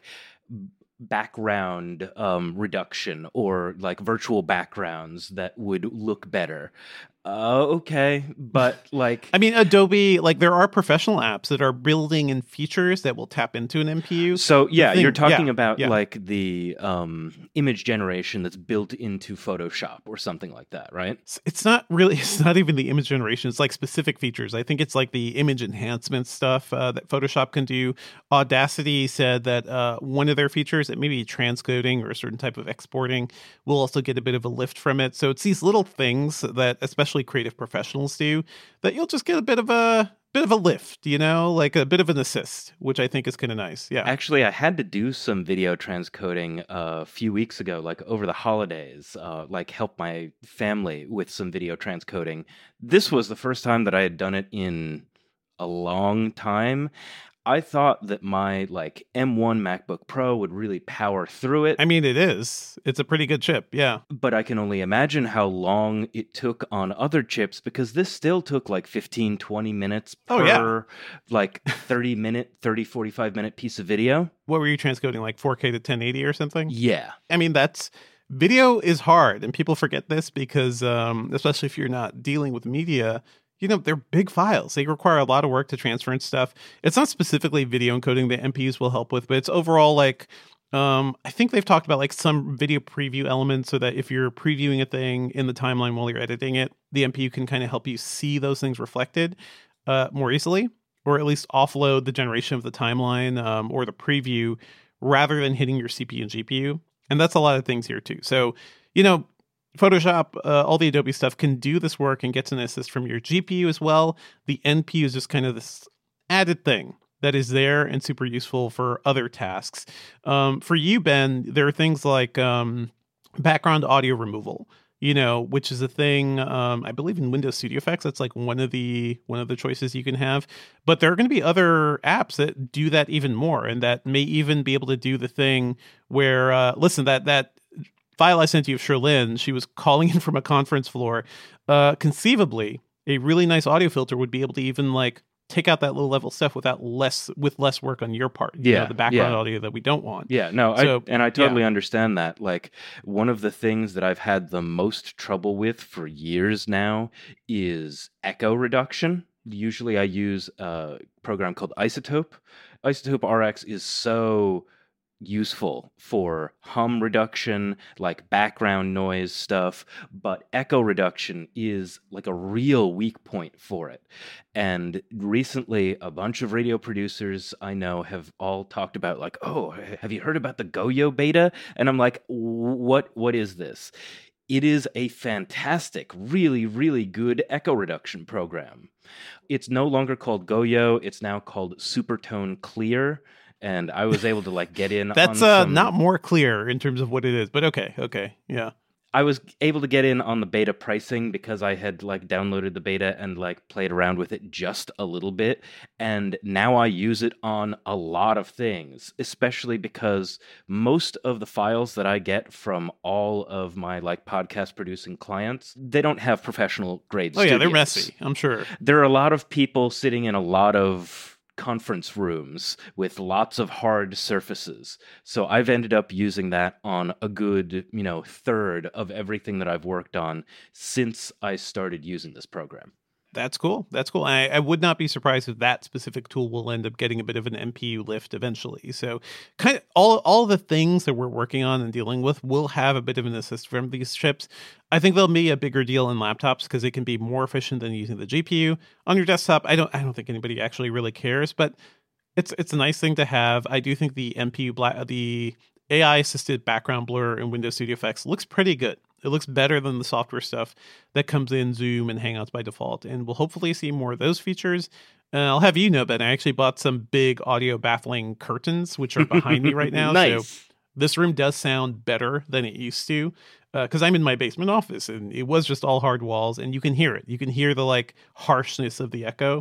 background um, reduction or like virtual backgrounds that would look better. Uh, okay, but like... I mean, Adobe, like there are professional apps that are building in features that will tap into an N P U. So yeah, thing, you're talking yeah, about yeah. like the um, image generation that's built into Photoshop or something like that, right? It's, it's not really, it's not even the image generation. It's like specific features. I think it's like the image enhancement stuff uh, that Photoshop can do. Audacity said that uh, one of their features, that maybe transcoding or a certain type of exporting, will also get a bit of a lift from it. So it's these little things that especially creative professionals do that you'll just get a bit of a bit of a lift, you know, like a bit of an assist, which I think is kind of nice. Yeah. Actually, I had to do some video transcoding uh, a few weeks ago, like over the holidays, uh, like help my family with some video transcoding. This was the first time that I had done it in a long time. I thought that my like M one MacBook Pro would really power through it. I mean, it is. It's a pretty good chip, yeah. But I can only imagine how long it took on other chips because this still took like fifteen, twenty minutes per Oh, yeah. like thirty minute, thirty, forty-five minute piece of video. What were you transcoding, like four K to ten eighty or something? Yeah. I mean, that's video is hard, and people forget this because, um, especially if you're not dealing with media, you know, they're big files. They require a lot of work to transfer and stuff. It's not specifically video encoding that N P Us will help with, but it's overall like, um, I think they've talked about like some video preview elements so that if you're previewing a thing in the timeline while you're editing it, the N P U can kind of help you see those things reflected uh, more easily, or at least offload the generation of the timeline um, or the preview rather than hitting your C P U and G P U. And that's a lot of things here too. So, you know, Photoshop, uh, all the Adobe stuff can do this work and gets an assist from your G P U as well. The N P U is just kind of this added thing that is there and super useful for other tasks. Um, for you, Ben, there are things like um, background audio removal, you know, which is a thing, um, I believe in Windows Studio Effects, that's like one of the one of the choices you can have. But there are going to be other apps that do that even more and that may even be able to do the thing where, uh, listen, that that file I sent you of Sherlyn, she was calling in from a conference floor. Uh, conceivably, a really nice audio filter would be able to even like take out that low level stuff without less with less work on your part. You Yeah, know, the background yeah. audio that we don't want. Yeah, no, So, I, and I totally yeah. understand that. Like, one of the things that I've had the most trouble with for years now is echo reduction. Usually I use a program called Isotope. Isotope R X is so useful for hum reduction, like background noise stuff, but echo reduction is like a real weak point for it. And recently, a bunch of radio producers I know have all talked about like, oh, have you heard about the Goyo beta? And I'm like, what? What is this? It is a fantastic, really, really good echo reduction program. It's no longer called Goyo. It's now called Supertone Clear. And I was able to like get in. That's on uh, some, not more clear in terms of what it is, but okay, okay, yeah. I was able to get in on the beta pricing because I had like downloaded the beta and like played around with it just a little bit. And now I use it on a lot of things, especially because most of the files that I get from all of my like podcast producing clients, they don't have professional grade Oh yeah, they're studios. messy, I'm sure. There are a lot of people sitting in a lot of conference rooms with lots of hard surfaces. So I've ended up using that on a good, you know, third of everything that I've worked on since I started using this program. That's cool. That's cool. I, I would not be surprised if that specific tool will end up getting a bit of an M P U lift eventually. So kind of all, all the things that we're working on and dealing with will have a bit of an assist from these chips. I think they'll be a bigger deal in laptops because it can be more efficient than using the G P U. On your desktop, I don't I don't think anybody actually really cares, but it's it's a nice thing to have. I do think the M P U, bla- the A I assisted background blur in Windows Studio Effects looks pretty good. It looks better than the software stuff that comes in Zoom and Hangouts by default. And we'll hopefully see more of those features. Uh, I'll have you know, Ben, I actually bought some big audio baffling curtains, which are behind me right now. Nice. So this room does sound better than it used to because uh, I'm in my basement office and it was just all hard walls and you can hear it. You can hear the like harshness of the echo.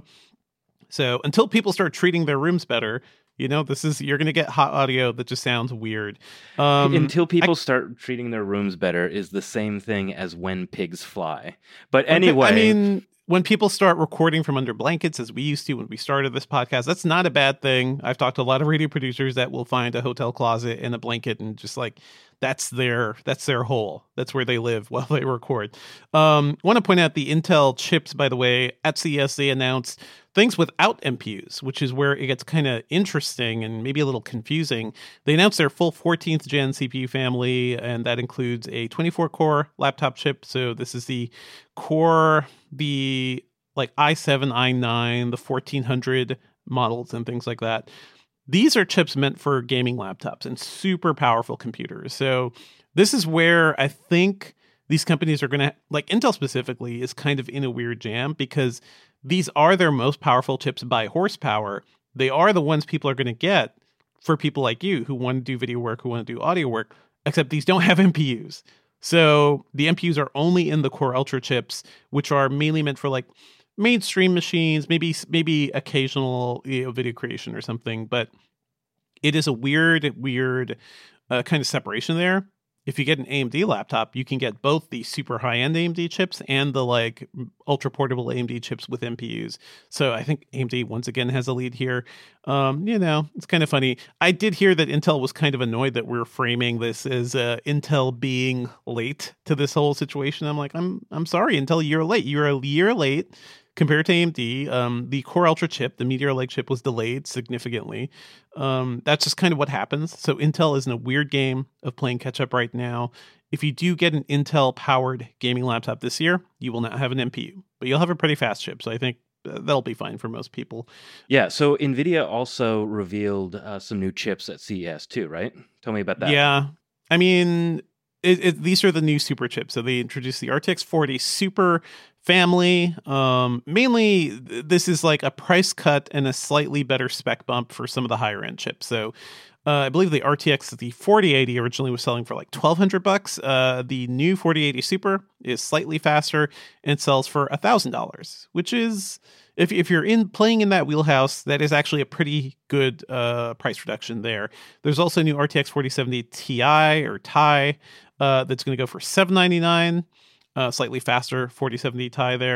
So until people start treating their rooms better, you know, this is, you're going to get hot audio that just sounds weird. Um, Until people I, start treating their rooms better is the same thing as when pigs fly. But anyway. I mean, when people start recording from under blankets, as we used to when we started this podcast, that's not a bad thing. I've talked to a lot of radio producers that will find a hotel closet and a blanket and just like, that's their that's their hole. That's where they live while they record. Um, want to point out the Intel chips, by the way. At C E S, they announced things without M P Us, which is where it gets kind of interesting and maybe a little confusing. They announced their full fourteenth gen C P U family, and that includes a twenty-four core laptop chip. So this is the Core, the like i seven, i nine, the fourteen hundred models and things like that. These are chips meant for gaming laptops and super powerful computers. So this is where I think these companies are going to, like Intel specifically, is kind of in a weird jam because these are their most powerful chips by horsepower. They are the ones people are going to get for people like you who want to do video work, who want to do audio work, except these don't have M P Us. So the M P Us are only in the Core Ultra chips, which are mainly meant for like mainstream machines, maybe maybe occasional, you know, video creation or something. But it is a weird, weird uh, kind of separation there. If you get an A M D laptop, you can get both the super high-end A M D chips and the like ultra portable A M D chips with M P Us. So I think A M D once again has a lead here. Um, you know, it's kind of funny. I did hear that Intel was kind of annoyed that we're framing this as uh, Intel being late to this whole situation. I'm like, I'm I'm sorry, Intel, you're late. You're a year late. Compared to A M D, um, the Core Ultra chip, the Meteor Lake chip, was delayed significantly. Um, that's just kind of what happens. So Intel is in a weird game of playing catch up right now. If you do get an Intel-powered gaming laptop this year, you will not have an M P U, but you'll have a pretty fast chip. So I think that'll be fine for most people. Yeah, so NVIDIA also revealed uh, some new chips at C E S too, right? Tell me about that. Yeah, I mean, it, it, these are the new super chips. So they introduced the R T X forty Super family. Um, mainly, this is like a price cut and a slightly better spec bump for some of the higher end chips. So uh, I believe the R T X, the forty eighty originally was selling for like twelve hundred bucks. Uh, the new forty eighty Super is slightly faster and sells for one thousand dollars, which is, if if you're in playing in that wheelhouse, that is actually a pretty good uh, price reduction there. There's also a new R T X forty seventy Ti or Ti uh, that's going to go for seven ninety-nine. Uh, slightly faster forty seventy Ti there.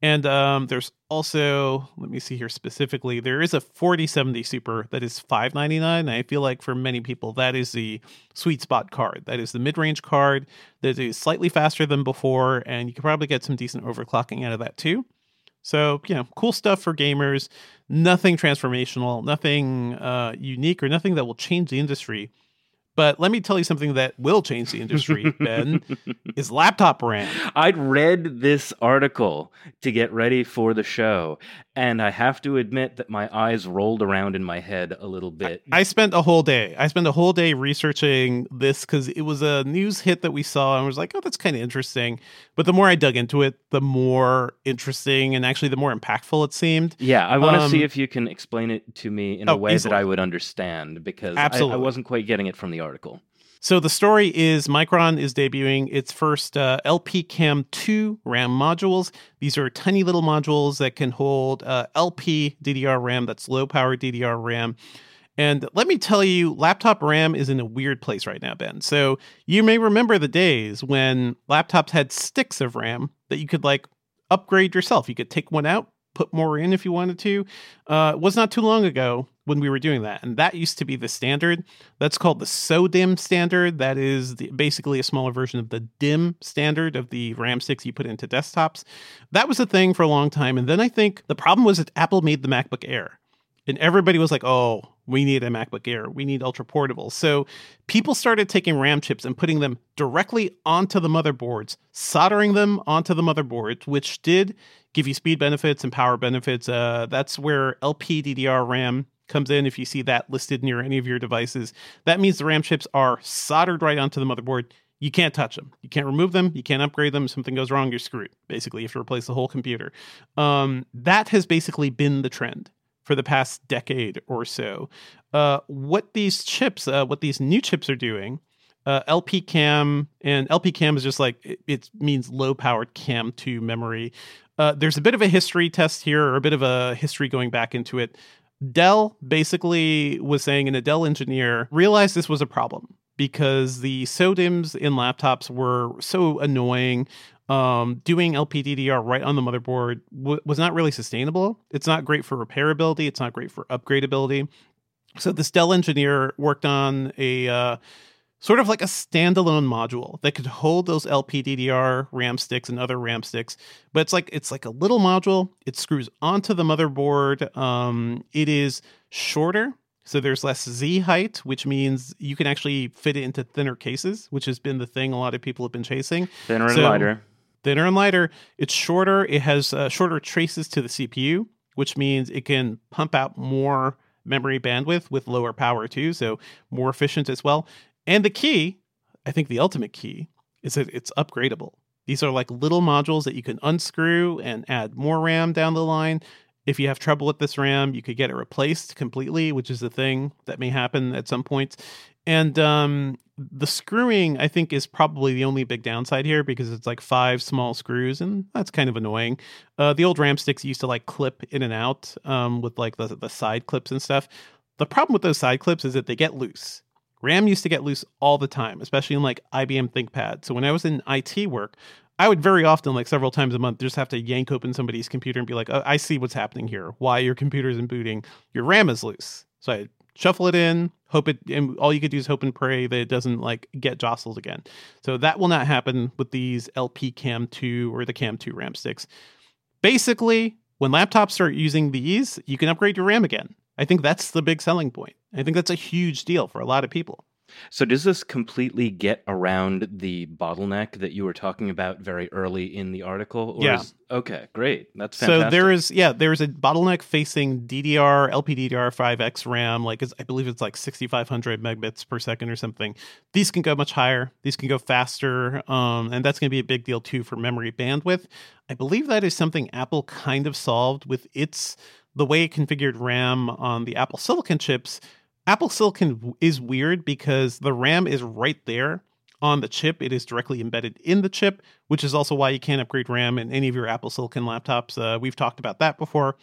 And um, there's also, let me see here specifically, there is a forty seventy Super that is five ninety-nine. I feel like for many people, that is the sweet spot card. That is the mid-range card that is slightly faster than before, and you can probably get some decent overclocking out of that too. So, you know, cool stuff for gamers. Nothing transformational, nothing uh, unique, or nothing that will change the industry. But let me tell you something that will change the industry, Ben, is laptop RAM. I'd read this article to get ready for the show, and I have to admit that my eyes rolled around in my head a little bit. I spent a whole day. I spent a whole day researching this because it was a news hit that we saw, and was like, oh, that's kind of interesting. But the more I dug into it, the more interesting and actually the more impactful it seemed. Yeah, I want to um, see if you can explain it to me in oh, a way easily. that I would understand, because I, I wasn't quite getting it from the article. So the story is Micron is debuting its first uh, L P CAM two RAM modules. These are tiny little modules that can hold uh, L P D D R RAM, that's low power D D R RAM. And let me tell you, laptop RAM is in a weird place right now, Ben. So you may remember the days when laptops had sticks of RAM that you could like upgrade yourself. You could take one out, put more in if you wanted to. Uh, it was not too long ago when we were doing that. And that used to be the standard. That's called the SODIMM standard. That is the, basically a smaller version of the DIMM standard of the RAM sticks you put into desktops. That was a thing for a long time. And then I think the problem was that Apple made the MacBook Air. And everybody was like, oh, we need a MacBook Air. We need ultra portable. So people started taking RAM chips and putting them directly onto the motherboards, soldering them onto the motherboards, which did give you speed benefits and power benefits. Uh, that's where L P D D R RAM comes in. If you see that listed near any of your devices, that means the RAM chips are soldered right onto the motherboard. You can't touch them. You can't remove them. You can't upgrade them. If something goes wrong, you're screwed. Basically, you have to replace the whole computer. Um, that has basically been the trend for the past decade or so. Uh, what these chips, uh, what these new chips are doing, uh, L P CAM, and L P CAM is just like, it, it means low-powered CAM two memory. Uh, there's a bit of a history test here, or a bit of a history going back into it. Dell basically was saying, and a Dell engineer realized this was a problem because the SODIMMs in laptops were so annoying. Um, doing L P D D R right on the motherboard w- was not really sustainable. It's not great for repairability. It's not great for upgradability. So this Dell engineer worked on a uh, sort of like a standalone module that could hold those L P D D R RAM sticks and other RAM sticks. But it's like it's like a little module. It screws onto the motherboard. Um, it is shorter. So there's less Z height, which means you can actually fit it into thinner cases, which has been the thing a lot of people have been chasing. Thinner and so, lighter. Thinner and lighter. It's shorter. It has uh, shorter traces to the C P U, which means it can pump out more memory bandwidth with lower power too, so more efficient as well. And the key, I think the ultimate key, is that it's upgradable. These are like little modules that you can unscrew and add more RAM down the line. If you have trouble with this RAM, you could get it replaced completely, which is a thing that may happen at some point. And um, the screwing, I think, is probably the only big downside here because it's like five small screws, and that's kind of annoying. Uh, the old RAM sticks used to like clip in and out um, with like the, the side clips and stuff. The problem with those side clips is that they get loose. RAM used to get loose all the time, especially in like I B M ThinkPad. So when I was in I T work, I would very often, like several times a month, just have to yank open somebody's computer and be like, oh, I see what's happening here. Why your computer isn't booting. Your RAM is loose. So I shuffle it in, hope it, and all you could do is hope and pray that it doesn't like get jostled again. So that will not happen with these L P CAM two or the CAM two RAM sticks. Basically, when laptops start using these, you can upgrade your RAM again. I think that's the big selling point. I think that's a huge deal for a lot of people. So does this completely get around the bottleneck that you were talking about very early in the article? Or Yeah. Is, okay, great. That's fantastic. So there is, yeah, there's a bottleneck facing D D R, L P D D R five X RAM. Like it's, I believe it's like sixty-five hundred megabits per second or something. These can go much higher. These can go faster. Um, and that's going to be a big deal too for memory bandwidth. I believe that is something Apple kind of solved with its, the way it configured RAM on the Apple Silicon chips. Apple Silicon is weird because the RAM is right there on the chip. It is directly embedded in the chip, which is also why you can't upgrade RAM in any of your Apple Silicon laptops. Uh, we've talked about that before.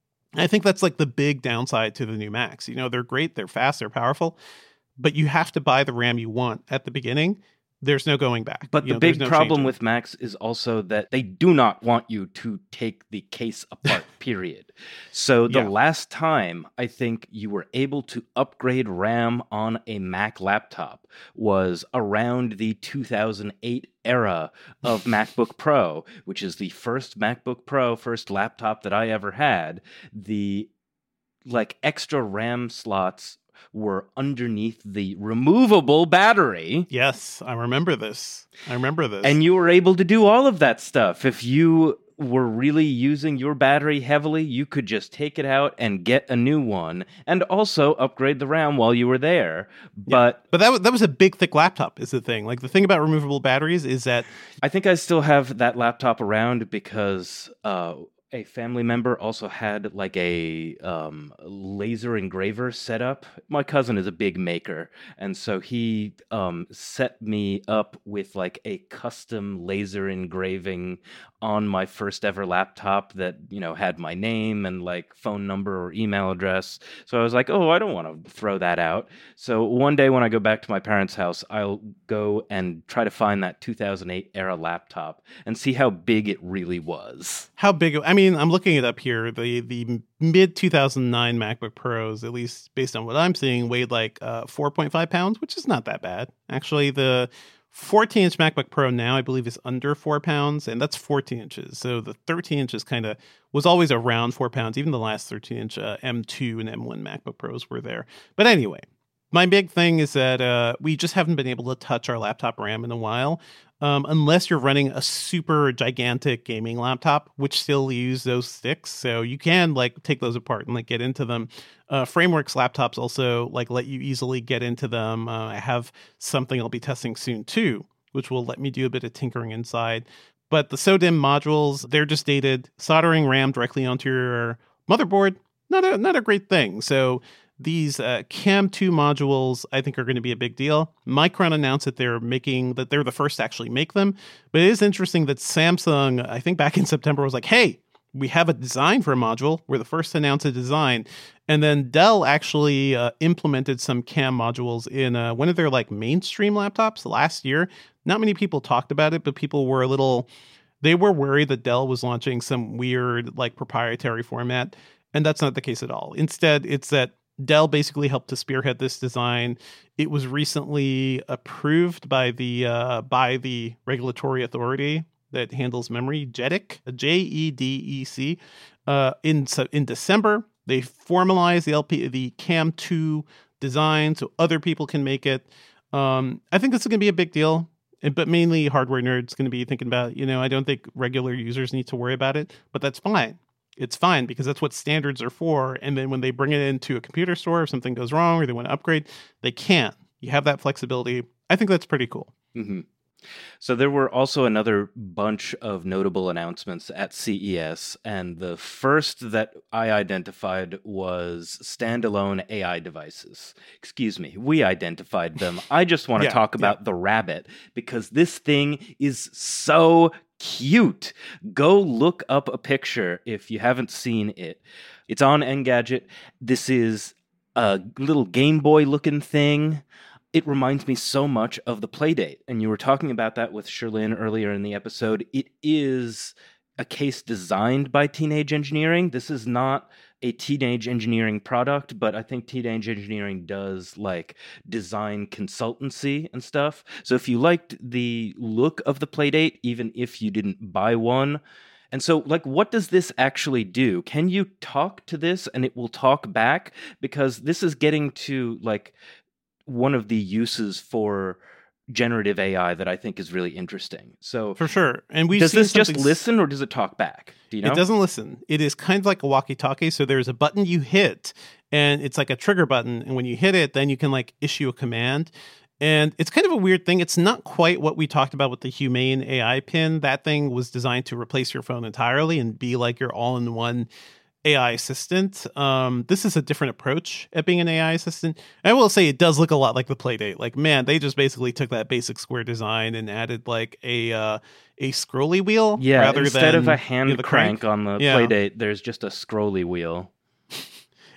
I think that's like the big downside to the new Macs. You know, they're great, they're fast, they're powerful, but you have to buy the RAM you want at the beginning. there's no going back. But You the know, there's big no problem changing. with Macs is also that they do not want you to take the case apart, period. So the Yeah. last time I think you were able to upgrade RAM on a Mac laptop was around the two thousand eight era of MacBook Pro, which is the first MacBook Pro, first laptop that I ever had. The like extra RAM slots were underneath the removable battery. Yes, I remember this. I remember this. And you were able to do all of that stuff. If you were really using your battery heavily, you could just take it out and get a new one and also upgrade the RAM while you were there. But But that was, that was a big, thick laptop is the thing. Like the thing about removable batteries is that I think I still have that laptop around because uh, a family member also had like a um, laser engraver set up. My cousin is a big maker, and so he um, set me up with like a custom laser engraving on my first ever laptop that, you know, had my name and like phone number or email address. So I was like, oh, I don't want to throw that out. So one day when I go back to my parents' house, I'll go and try to find that two thousand eight era laptop and see how big it really was. how big, I mean, I'm looking it up here. The the mid two thousand nine MacBook Pros, at least based on what I'm seeing, weighed like uh, four point five pounds, which is not that bad. Actually, the fourteen inch MacBook Pro now, I believe, is under four pounds, and that's fourteen inches. So the thirteen inches kind of was always around four pounds. Even the last thirteen inch uh, M two and M one MacBook Pros were there. But anyway, my big thing is that uh, we just haven't been able to touch our laptop RAM in a while. Um, unless you're running a super gigantic gaming laptop, which still use those sticks. So you can like take those apart and like get into them. Uh, Frameworks laptops also like let you easily get into them. Uh, I have something I'll be testing soon too, which will let me do a bit of tinkering inside. But the SODIMM modules, they're just dated. Soldering RAM directly onto your motherboard, not a, not a great thing. So these uh, C A M two modules, I think, are going to be a big deal. Micron announced that they're making that they're the first to actually make them. But it is interesting that Samsung, I think back in September, was like, "Hey, we have a design for a module. We're the first to announce a design." And then Dell actually uh, implemented some C A M modules in uh, one of their like mainstream laptops last year. Not many people talked about it, but people were a little. They were worried that Dell was launching some weird like proprietary format, and that's not the case at all. Instead, it's that Dell basically helped to spearhead this design. It was recently approved by the uh, by the regulatory authority that handles memory, J E D E C, J E D E C. Uh, in so in December, they formalized the L P, the C A M two design, so other people can make it. Um, I think this is going to be a big deal, but mainly hardware nerds going to be thinking about. You know, I don't think regular users need to worry about it, but that's fine. It's fine because that's what standards are for. And then when they bring it into a computer store, if something goes wrong or they want to upgrade, they can. You have that flexibility. I think that's pretty cool. Mm-hmm. So there were also another bunch of notable announcements at C E S, and the first that I identified was standalone A I devices. Excuse me, we identified them. I just want to Yeah, talk about yeah. the Rabbit, because this thing is so cute. Go look up a picture if you haven't seen it. It's on Engadget. This is a little Game Boy looking thing. It reminds me so much of the Playdate. And you were talking about that with Sherlyn earlier in the episode. It is a case designed by Teenage Engineering. This is not a Teenage Engineering product, but I think Teenage Engineering does like design consultancy and stuff. So if you liked the look of the Playdate, even if you didn't buy one, and so, like, what does this actually do? Can you talk to this and it will talk back? Because this is getting to, like, one of the uses for generative A I that I think is really interesting. So, For sure. And we does this just listen or does it talk back? Do you know? It doesn't listen. It is kind of like a walkie-talkie. So there's a button you hit, and it's like a trigger button. And when you hit it, then you can like issue a command. And it's kind of a weird thing. It's not quite what we talked about with the Humane A I pin. That thing was designed to replace your phone entirely and be like your all-in-one A I assistant. Um, this is a different approach at being an A I assistant. I will say it does look a lot like the Playdate. Like, man, they just basically took that basic square design and added like a uh, a scrolly wheel. Yeah, rather instead than, of a hand you know, the crank, on the Yeah. Playdate, there's just a scrolly wheel.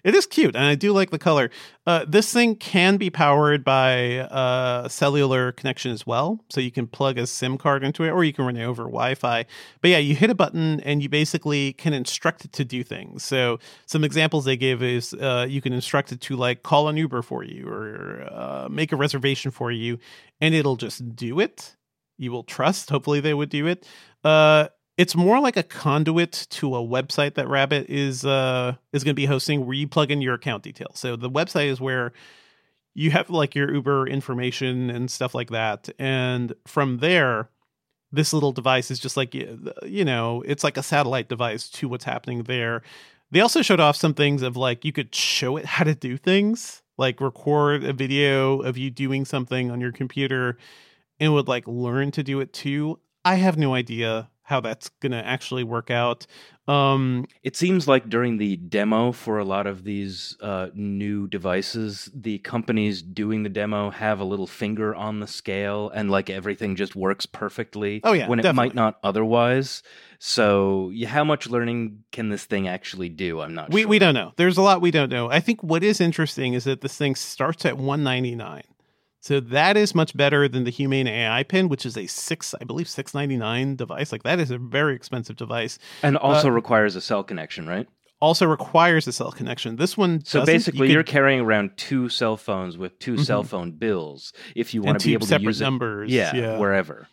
It is cute, and I do like the color. Uh, this thing can be powered by a cellular connection as well, so you can plug a SIM card into it, or you can run it over Wi-Fi. But yeah, you hit a button, and you basically can instruct it to do things. So some examples they give is uh, you can instruct it to like call an Uber for you, or uh, make a reservation for you, and it'll just do it. You will trust. Hopefully, they would do it. Uh, It's more like a conduit to a website that Rabbit is uh, is going to be hosting, where you plug in your account details. So the website is where you have like your Uber information and stuff like that. And from there, this little device is just like, you know, it's like a satellite device to what's happening there. They also showed off some things of like you could show it how to do things, like record a video of you doing something on your computer and would like learn to do it too. I have no idea how that's going to actually work out. Um, it seems like during the demo for a lot of these uh, new devices, the companies doing the demo have a little finger on the scale, and like everything just works perfectly. Oh, yeah, when it definitely. might not otherwise. So yeah, how much learning can this thing actually do? I'm not we, sure. We don't know. There's a lot we don't know. I think what is interesting is that this thing starts at one ninety-nine. So that is much better than the Humane A I Pin, which is a six, I believe, six ninety-nine device. Like that is a very expensive device, and also uh, requires a cell connection, right? Also requires a cell connection. This one, so doesn't. basically, you you're could, carrying around two cell phones with two mm-hmm. cell phone bills if you want to be able to use numbers, it, yeah, yeah, wherever.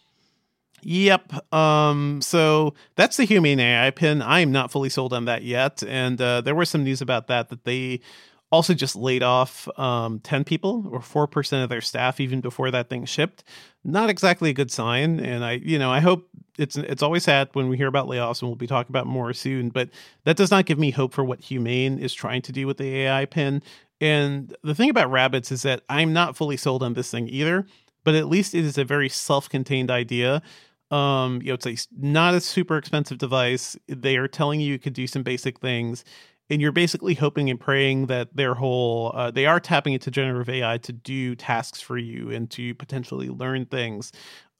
Yep. Um. So that's the Humane A I Pin. I am not fully sold on that yet, and uh, there was some news about that that they also just laid off um, ten people or four percent of their staff even before that thing shipped. Not exactly a good sign. And I, you know, I hope it's, it's always sad when we hear about layoffs, and we'll be talking about more soon, but that does not give me hope for what Humane is trying to do with the A I Pin. And the thing about rabbits is that I'm not fully sold on this thing either, but at least it is a very self-contained idea. Um, you know, it's a not a super expensive device. They are telling you you could do some basic things. And you're basically hoping and praying that their whole, uh, they are tapping into generative A I to do tasks for you and to potentially learn things.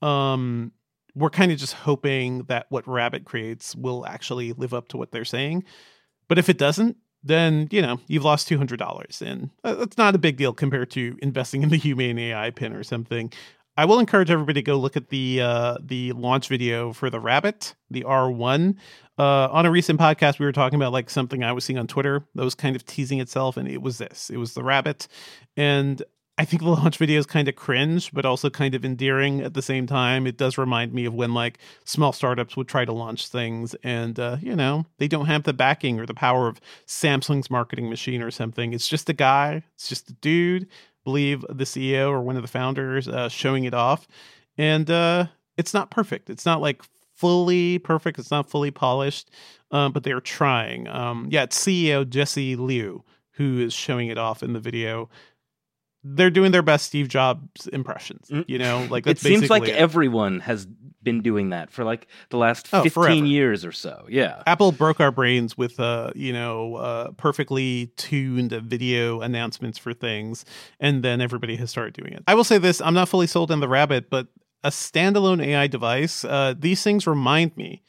Um, we're kind of just hoping that what Rabbit creates will actually live up to what they're saying. But if it doesn't, then, you know, you've lost two hundred dollars. And that's not a big deal compared to investing in the Humane A I Pin or something. I will encourage everybody to go look at the uh, the launch video for the Rabbit, the R one. Uh, on a recent podcast, we were talking about like something I was seeing on Twitter that was kind of teasing itself, and it was this. It was the Rabbit. And I think the launch video is kind of cringe, but also kind of endearing at the same time. It does remind me of when like small startups would try to launch things and, uh, you know, they don't have the backing or the power of Samsung's marketing machine or something. It's just a guy. It's just a dude. Believe the C E O or one of the founders uh, showing it off. And uh, it's not perfect. It's not like fully perfect. It's not fully polished, um, but they're trying. Um, yeah, it's C E O Jesse Liu who is showing it off in the video. They're doing their best Steve Jobs impressions, you know, like that's it seems like it. everyone has been doing that for like the last oh, fifteen forever. years or so. Yeah. Apple broke our brains with, uh, you know, uh, perfectly tuned video announcements for things. And then everybody has started doing it. I will say this. I'm not fully sold on the Rabbit, but a standalone A I device, uh, these things remind me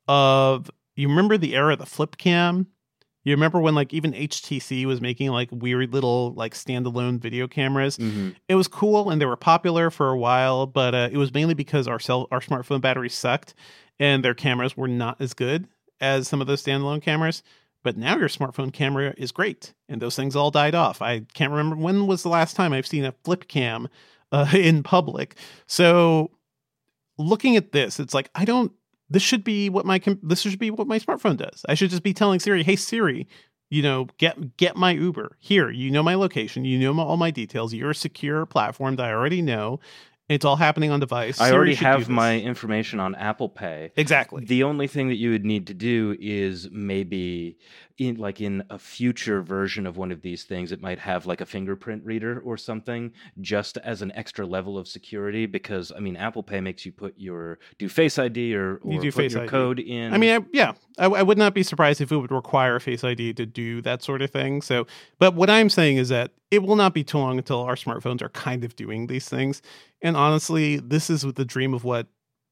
of, you remember the era of the flip cam? You remember when like even H T C was making like weird little like standalone video cameras? Mm-hmm. It was cool and they were popular for a while, but uh, it was mainly because our cell, our smartphone batteries sucked and their cameras were not as good as some of those standalone cameras. But now your smartphone camera is great and those things all died off. I can't remember when was the last time I've seen a flip cam uh, in public. So looking at this, it's like, I don't, This should be what my this should be what my smartphone does. I should just be telling Siri, "Hey Siri, you know, get get my Uber here. You know my location. You know my, all my details. You're a secure platform that I already know. It's all happening on device. I Siri already should have do this." my information on Apple Pay. Exactly. The only thing that you would need to do is maybe in like in a future version of one of these things, it might have like a fingerprint reader or something, just as an extra level of security. Because I mean, Apple Pay makes you put your do Face I D or, or You do put Face your I D. code in. I mean, I, yeah, I, I would not be surprised if it would require Face I D to do that sort of thing. So, but what I'm saying is that it will not be too long until our smartphones are kind of doing these things. And honestly, this is the dream of what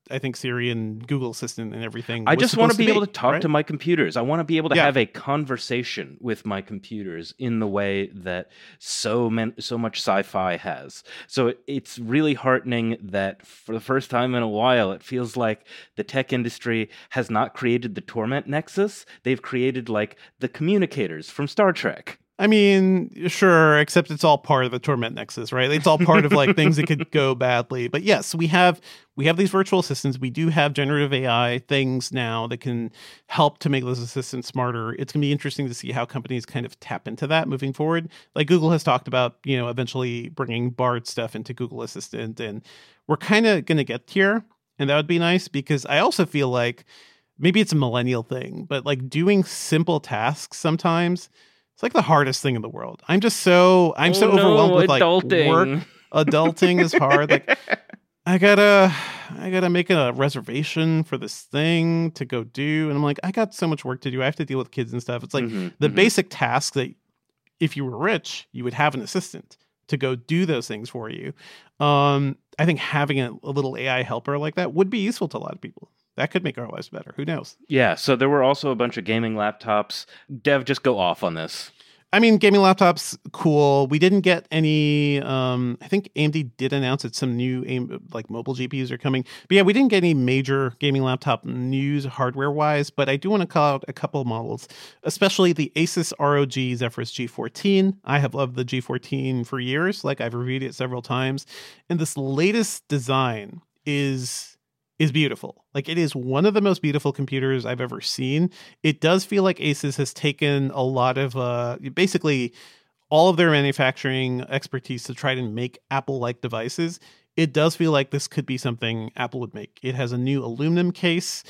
I think Siri and Google Assistant and everything. I was just want to supposed be able to talk right? to my computers. I want to be able to Yeah. have a conversation with my computers in the way that so man, so much sci-fi has. So it's really heartening that for the first time in a while, it feels like the tech industry has not created the Torment Nexus. They've created like the communicators from Star Trek. I mean, sure, except it's all part of the Torment Nexus, right? It's all part of like things that could go badly. But yes, we have we have these virtual assistants. We do have generative A I things now that can help to make those assistants smarter. It's going to be interesting to see how companies kind of tap into that moving forward. Like Google has talked about, you know, eventually bringing Bard stuff into Google Assistant, and we're kind of going to get here, and that would be nice because I also feel like maybe it's a millennial thing, but like doing simple tasks sometimes. It's like the hardest thing in the world. I'm just so I'm Oh, so no, overwhelmed with like adulting. work. Adulting is hard. Like I gotta I gotta make a reservation for this thing to go do, and I'm like, I got so much work to do. I have to deal with kids and stuff. It's like Mhm, the mhm. basic tasks that if you were rich, you would have an assistant to go do those things for you. Um, I think having a, a little A I helper like that would be useful to a lot of people. That could make our lives better. Who knows? Yeah, so there were also a bunch of gaming laptops. Dev, just go off on this. I mean, gaming laptops, cool. We didn't get any. Um, I think A M D did announce that some new A M, like mobile G P Us are coming. But yeah, we didn't get any major gaming laptop news hardware wise. But I do want to call out a couple of models, especially the Asus R O G Zephyrus G fourteen. I have loved the G fourteen for years. Like I've reviewed it several times, and this latest design is. is beautiful. Like it is one of the most beautiful computers I've ever seen. It does feel like Asus has taken a lot of uh, basically all of their manufacturing expertise to try to make Apple-like devices. It does feel like this could be something Apple would make. It has a new aluminum case,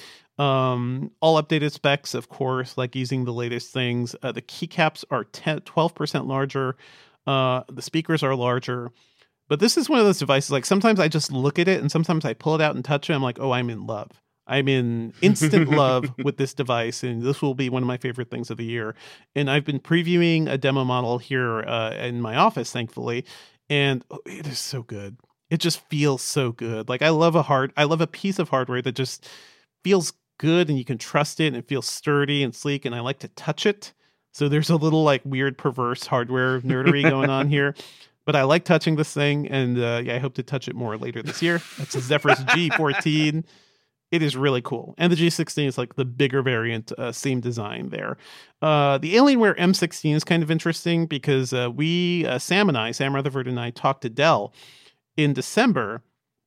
um, all updated specs, of course, like using the latest things. Uh, the keycaps are ten, twelve percent larger. Uh, the speakers are larger. But this is one of those devices, like sometimes I just look at it and sometimes I pull it out and touch it. I'm like, oh, I'm in love. I'm in instant love with this device. And this will be one of my favorite things of the year. And I've been previewing a demo model here uh, in my office, thankfully. And oh, it is so good. It just feels so good. Like I love a hard, I love a piece of hardware that just feels good and you can trust it and it feels sturdy and sleek. And I like to touch it. So there's a little like weird, perverse hardware nerdery going on here. But I like touching this thing, and uh, yeah, I hope to touch it more later this year. That's a Zephyrus G fourteen. It is really cool. And the G sixteen is like the bigger variant, uh, same design there. Uh, the Alienware M sixteen is kind of interesting because uh, we, uh, Sam and I, Sam Rutherford and I, talked to Dell in December.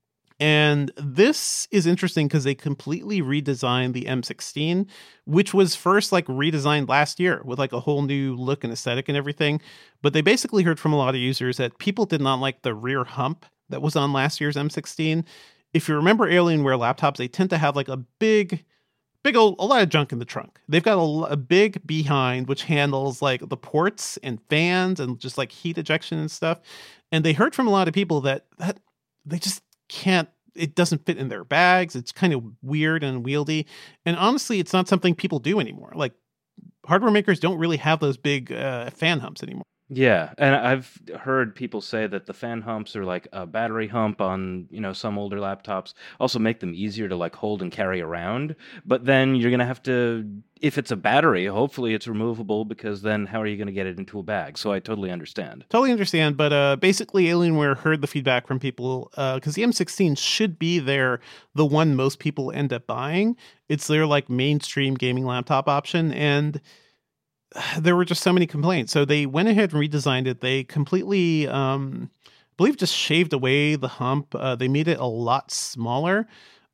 And this is interesting because they completely redesigned the M sixteen, which was first like redesigned last year with like a whole new look and aesthetic and everything. But they basically heard from a lot of users that people did not like the rear hump that was on last year's M sixteen. If you remember Alienware laptops, they tend to have like a big, big old, a lot of junk in the trunk. They've got a, a big behind which handles like the ports and fans and just like heat ejection and stuff. And they heard from a lot of people that that they just can't, it doesn't fit in their bags. It's kind of weird and unwieldy. And honestly, it's not something people do anymore. Like hardware makers don't really have those big uh, fan humps anymore. Yeah, and I've heard people say that the fan humps are like a battery hump on, you know, some older laptops. Also make them easier to like hold and carry around. But then you're going to have to, if it's a battery, hopefully it's removable because then how are you going to get it into a bag? So I totally understand. Totally understand. But uh, basically, Alienware heard the feedback from people because uh, the M sixteen should be their, the one most people end up buying. It's their like mainstream gaming laptop option. And there were just so many complaints. So they went ahead and redesigned it. They completely, um, I believe, just shaved away the hump. Uh, they made it a lot smaller.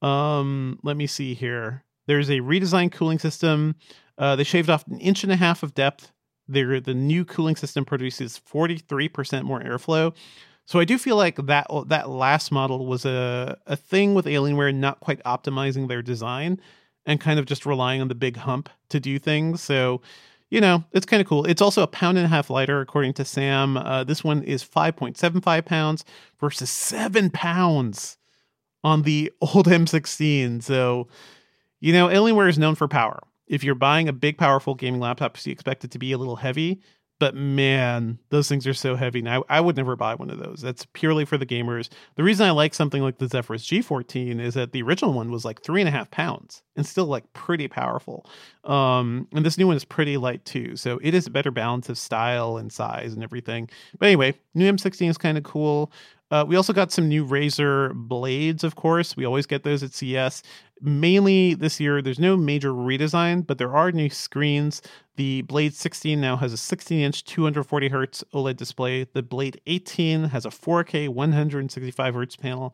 Um, let me see here. There's a redesigned cooling system. Uh, they shaved off an inch and a half of depth. They're, the new cooling system produces forty-three percent more airflow. So I do feel like that that last model was a, a thing with Alienware not quite optimizing their design and kind of just relying on the big hump to do things. So, you know, it's kind of cool. It's also a pound and a half lighter, according to Sam. Uh, this one is five point seven five pounds versus seven pounds on the old M sixteen. So, you know, Alienware is known for power. If you're buying a big, powerful gaming laptop, you expect it to be a little heavy. But man, those things are so heavy. Now, I would never buy one of those. That's purely for the gamers. The reason I like something like the Zephyrus G fourteen is that the original one was like three and a half pounds and still like pretty powerful. Um, and this new one is pretty light too. So it is a better balance of style and size and everything. But anyway, new M sixteen is kind of cool. Uh, we also got some new Razer blades, of course. We always get those at C E S. Mainly this year, there's no major redesign, but there are new screens. The Blade sixteen now has a sixteen inch two hundred forty hertz OLED display. The Blade eighteen has a four K one hundred sixty-five hertz panel.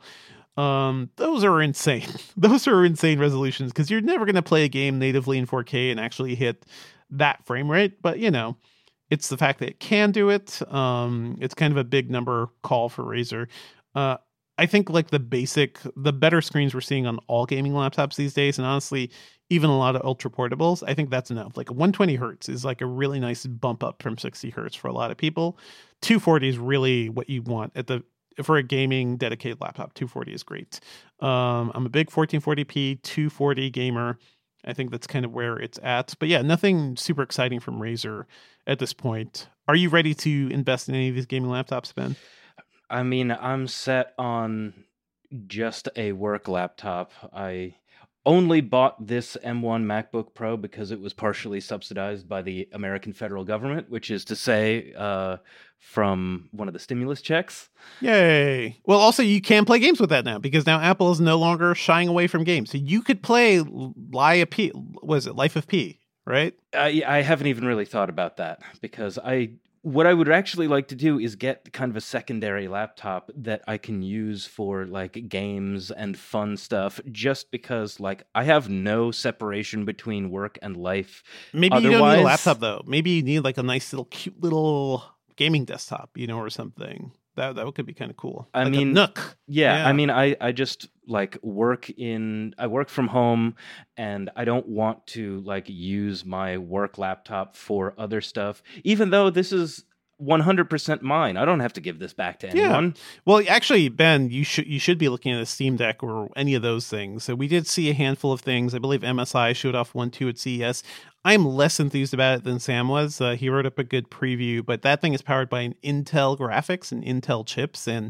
Um, those are insane. Those are insane resolutions because you're never going to play a game natively in four K and actually hit that frame rate. But, you know, it's the fact that it can do it. Um, it's kind of a big number call for Razer. Uh, I think like the basic, the better screens we're seeing on all gaming laptops these days, and honestly, even a lot of ultra portables, I think that's enough. Like one hundred twenty hertz is like a really nice bump up from sixty hertz for a lot of people. two forty is really what you want at the for a gaming dedicated laptop. two forty is great. Um, I'm a big fourteen forty p two forty gamer. I think that's kind of where it's at. But yeah, nothing super exciting from Razer at this point. Are you ready to invest in any of these gaming laptops, Ben? I mean, I'm set on just a work laptop. I only bought this M one MacBook Pro because it was partially subsidized by the American federal government, which is to say, uh, from one of the stimulus checks. Yay. Well, also, you can play games with that now because now Apple is no longer shying away from games. So you could play Lie of P, was it Life of P, right? I, I haven't even really thought about that because I... What I would actually like to do is get kind of a secondary laptop that I can use for like games and fun stuff just because like I have no separation between work and life. Maybe Otherwise, you don't need a laptop though. Maybe you need like a nice little cute little gaming desktop, you know, or something. That that could be kind of cool. I like mean, a Nook. Yeah, yeah, I mean, I, I just like work in, I work from home and I don't want to like use my work laptop for other stuff, even though this is one hundred percent mine. I don't have to give this back to anyone. Yeah. Well, actually, Ben, you should you should be looking at a Steam Deck or any of those things. So we did see a handful of things. I believe M S I showed off one, two at C E S. I'm less enthused about it than Sam was. Uh, he wrote up a good preview, but that thing is powered by an Intel graphics and Intel chips, and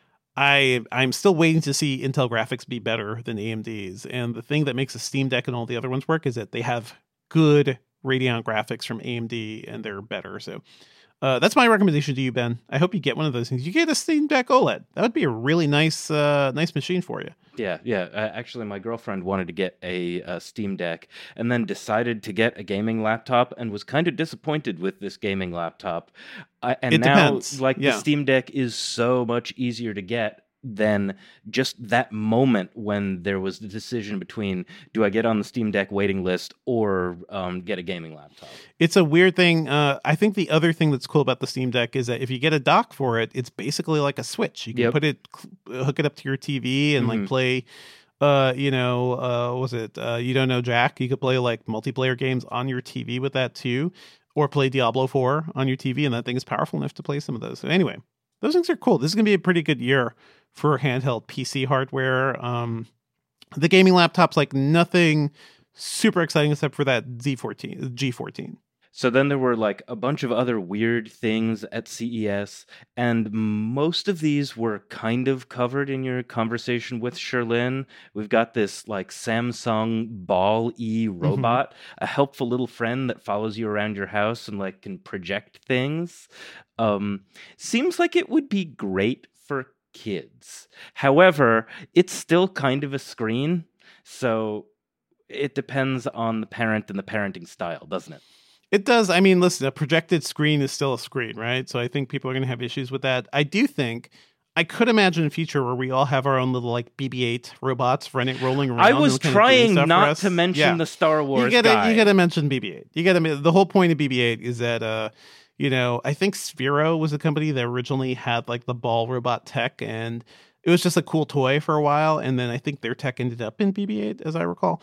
I I'm still waiting to see Intel graphics be better than A M D's. And the thing that makes a Steam Deck and all the other ones work is that they have good Radeon graphics from A M D, and they're better. So. Uh, that's my recommendation to you, Ben. I hope you get one of those things. You get a Steam Deck OLED. That would be a really nice, uh, nice machine for you. Yeah, yeah. Uh, actually, my girlfriend wanted to get a, a Steam Deck and then decided to get a gaming laptop and was kind of disappointed with this gaming laptop. Uh, and it now, depends. like, yeah. the Steam Deck is so much easier to get than just that moment when there was the decision between do I get on the Steam Deck waiting list or um, get a gaming laptop. It's a weird thing. Uh, I think the other thing that's cool about the Steam Deck is that if you get a dock for it, it's basically like a Switch. You can Yep. put it, hook it up to your T V and Mhm. like play, uh, you know, uh, what was it? Uh, you don't know Jack. You could play like multiplayer games on your T V with that too, or play Diablo four on your T V, and that thing is powerful enough to play some of those. So anyway, those things are cool. This is going to be a pretty good year for handheld P C hardware. Um, the gaming laptop's like nothing super exciting except for that Z fourteen, G fourteen. So then there were like a bunch of other weird things at C E S, and most of these were kind of covered in your conversation with Sherlyn. We've got this like Samsung Ball-E robot, mm-hmm. a helpful little friend that follows you around your house and like can project things. Um, seems like it would be great for kids. However, it's still kind of a screen, so it depends on the parent and the parenting style, doesn't it? It does. I mean, listen, a projected screen is still a screen, right? So I think people are going to have issues with that. I do think, I could imagine a future where we all have our own little like B B eight robots running, rolling around. I was trying not to mention yeah. the Star Wars you gotta, guy. You got to mention B B eight. You got to. The whole point of B B eight is that, uh, you know, I think Sphero was a company that originally had like the ball robot tech, and it was just a cool toy for a while. And then I think their tech ended up in B B eight, as I recall.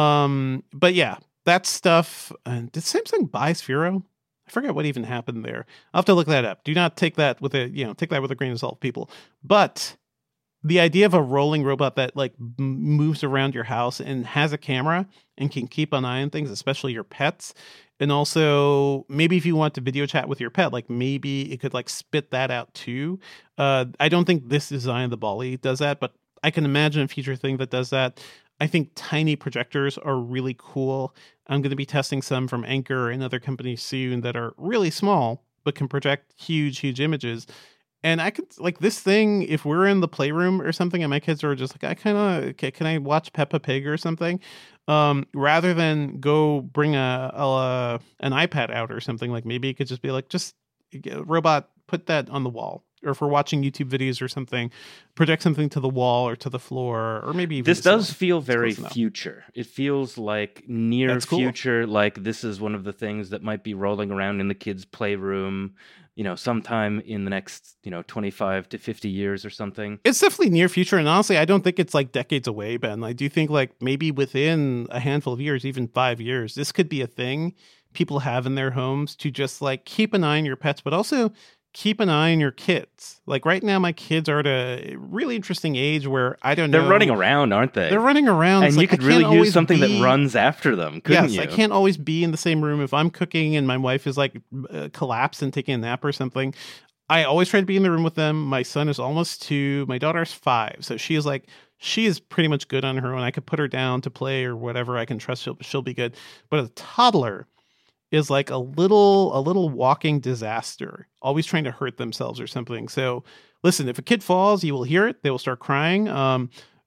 Um, but yeah. That stuff, and did Samsung buy Sphero? I forget what even happened there. I'll have to look that up. Do not take that with a, you know, take that with a grain of salt, people. But the idea of a rolling robot that like moves around your house and has a camera and can keep an eye on things, especially your pets, And also, maybe if you want to video chat with your pet, like maybe it could like spit that out too. Uh, I don't think this design of the Ballie does that, but I can imagine a future thing that does that. I think tiny projectors are really cool. I'm going to be testing some from Anchor and other companies soon that are really small, but can project huge, huge images. And I could, like, this thing, if we're in the playroom or something and my kids are just like, I kind of, okay, can I watch Peppa Pig or something? Um, rather than go bring a, a an iPad out or something, like maybe it could just be like, just robot, put that on the wall. Or if we're watching YouTube videos or something, project something to the wall or to the floor, or maybe even this does ceiling. feel very future. It feels like near That's cool. future. Like this is one of the things that might be rolling around in the kids' playroom, you know, sometime in the next, you know, twenty-five to fifty years or something. It's definitely near future. And honestly, I don't think it's like decades away, Ben. I do think like maybe within a handful of years, even five years, this could be a thing people have in their homes to just like keep an eye on your pets, but also keep an eye on your kids. Like right now, my kids are at a really interesting age where I don't know. They're running around, aren't they? They're running around. And It's you like, could I really can't use always something be- that runs after them, couldn't yes, you? I can't always be in the same room. If I'm cooking and my wife is like uh, collapsed and taking a nap or something, I always try to be in the room with them. My son is almost two. My daughter's five. So she is like, she is pretty much good on her own. I could put her down to play or whatever. I can trust she'll, she'll be good. But a toddler is like a little a little walking disaster, always trying to hurt themselves or something. So listen, if a kid falls, you will hear it. They will start crying. Um,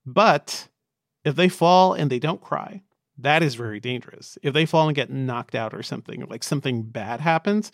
but if they fall and they don't cry, that is very dangerous. If they fall and get knocked out or something, or like something bad happens,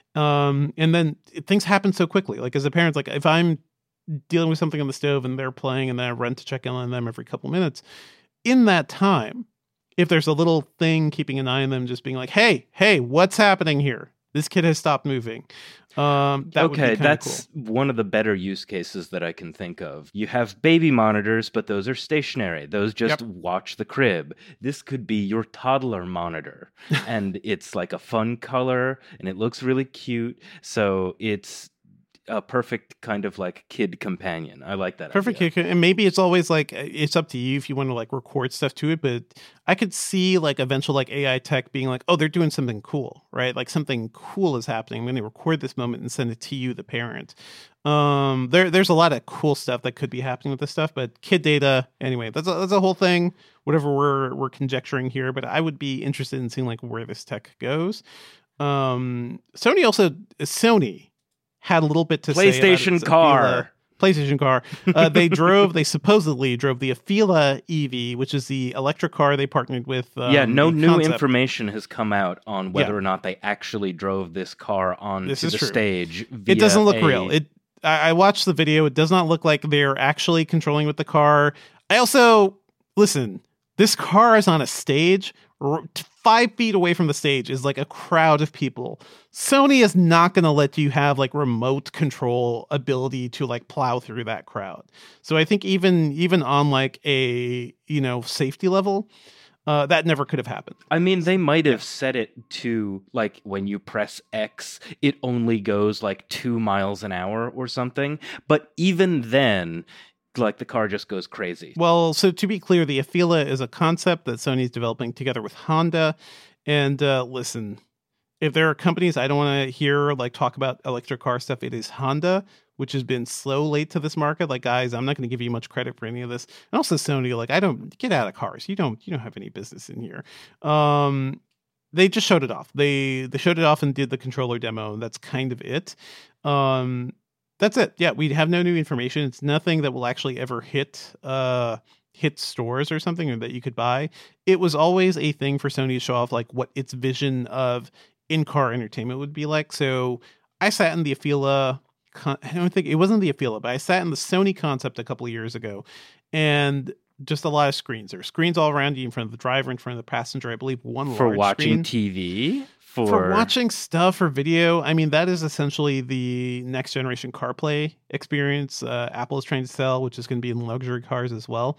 um, and then things happen so quickly. Like as a parent, like if I'm dealing with something on the stove and they're playing and then I run to check in on them every couple minutes, in that time, if there's a little thing keeping an eye on them, just being like, hey, hey, what's happening here? This kid has stopped moving. Um, that would be okay, kinda that's cool. one of the better use cases that I can think of. You have baby monitors, but those are stationary. Those just Yep. watch the crib. This could be your toddler monitor. And it's like a fun color and it looks really cute. So it's a perfect kind of like kid companion. I like that. Perfect idea. kick. And maybe it's always like, it's up to you if you want to like record stuff to it. But I could see like eventual like A I tech being like, oh, they're doing something cool, right? Like something cool is happening. I'm going to record this moment and send it to you, the parent. Um, there, there's a lot of cool stuff that could be happening with this stuff, but kid data, anyway, that's a, that's a whole thing, whatever we're, we're conjecturing here, but I would be interested in seeing like where this tech goes. Um, Sony also, Sony had a little bit to say about PlayStation its car. Afeela- PlayStation car. Uh, they drove, they supposedly drove the Afeela E V, which is the electric car they partnered with. Um, yeah, no the new concept. information has come out on whether Yeah. or not they actually drove this car onto This the is true. stage. It via doesn't look a- real. It. I, I watched the video. It does not look like they're actually controlling with the car. I also, listen, this car is on a stage. R- Five feet away from the stage is like a crowd of people. Sony is not going to let you have like remote control ability to like plow through that crowd. So I think even even on like a, you know, safety level, uh, that never could have happened. I mean, they might have set it to, like, when you press X, it only goes, like, two miles an hour or something. But even then, like, the car just goes crazy. Well, so to be clear, the Afeela is a concept that Sony's developing together with Honda. And uh, listen, if there are companies I don't want to hear, like, talk about electric car stuff, it is Honda, which has been slow late to this market. Like, guys, I'm not going to give you much credit for any of this. And also Sony, like, I don't get out of cars. You don't, you don't have any business in here. Um, they just showed it off. They they showed it off and did the controller demo. And that's kind of it. Um, that's it. Yeah, we have no new information. It's nothing that will actually ever hit uh hit stores or something, or that you could buy. It was always a thing for Sony to show off like what its vision of in-car entertainment would be like. So I sat in the Afeela. Con- I don't think it wasn't the Afeela, but I sat in the Sony concept a couple of years ago, and just a lot of screens. There are screens all around you, in front of the driver, in front of the passenger. I believe one For large watching screen. T V? For... For watching stuff or video. I mean, that is essentially the next generation CarPlay experience uh, Apple is trying to sell, which is going to be in luxury cars as well.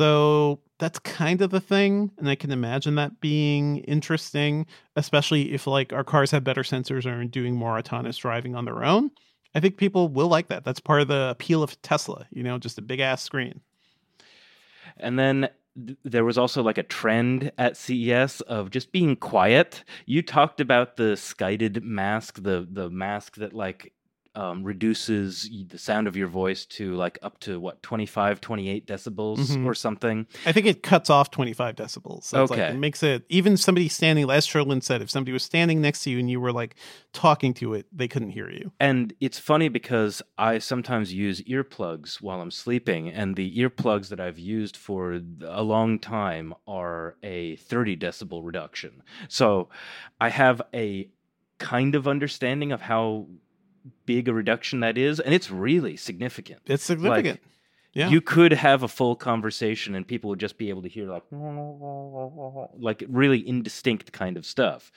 So that's kind of the thing. And I can imagine that being interesting, especially if like our cars have better sensors and are doing more autonomous driving on their own. I think people will like that. That's part of the appeal of Tesla, you know, just a big ass screen. And then th- there was also like a trend at C E S of just being quiet. You talked about the Skyted mask, the the mask that like um, reduces the sound of your voice to like up to what, twenty-five, twenty-eight decibels Mhm. or something. I think it cuts off twenty-five decibels. So it's like, Okay. it makes it, even somebody standing, as Sherlin said, if somebody was standing next to you and you were like talking to it, they couldn't hear you. And it's funny because I sometimes use earplugs while I'm sleeping, and the earplugs that I've used for a long time are a thirty decibel reduction. So I have a kind of understanding of how big a reduction that is, and it's really significant. It's significant. Yeah. You could have a full conversation and people would just be able to hear like like really indistinct kind of stuff.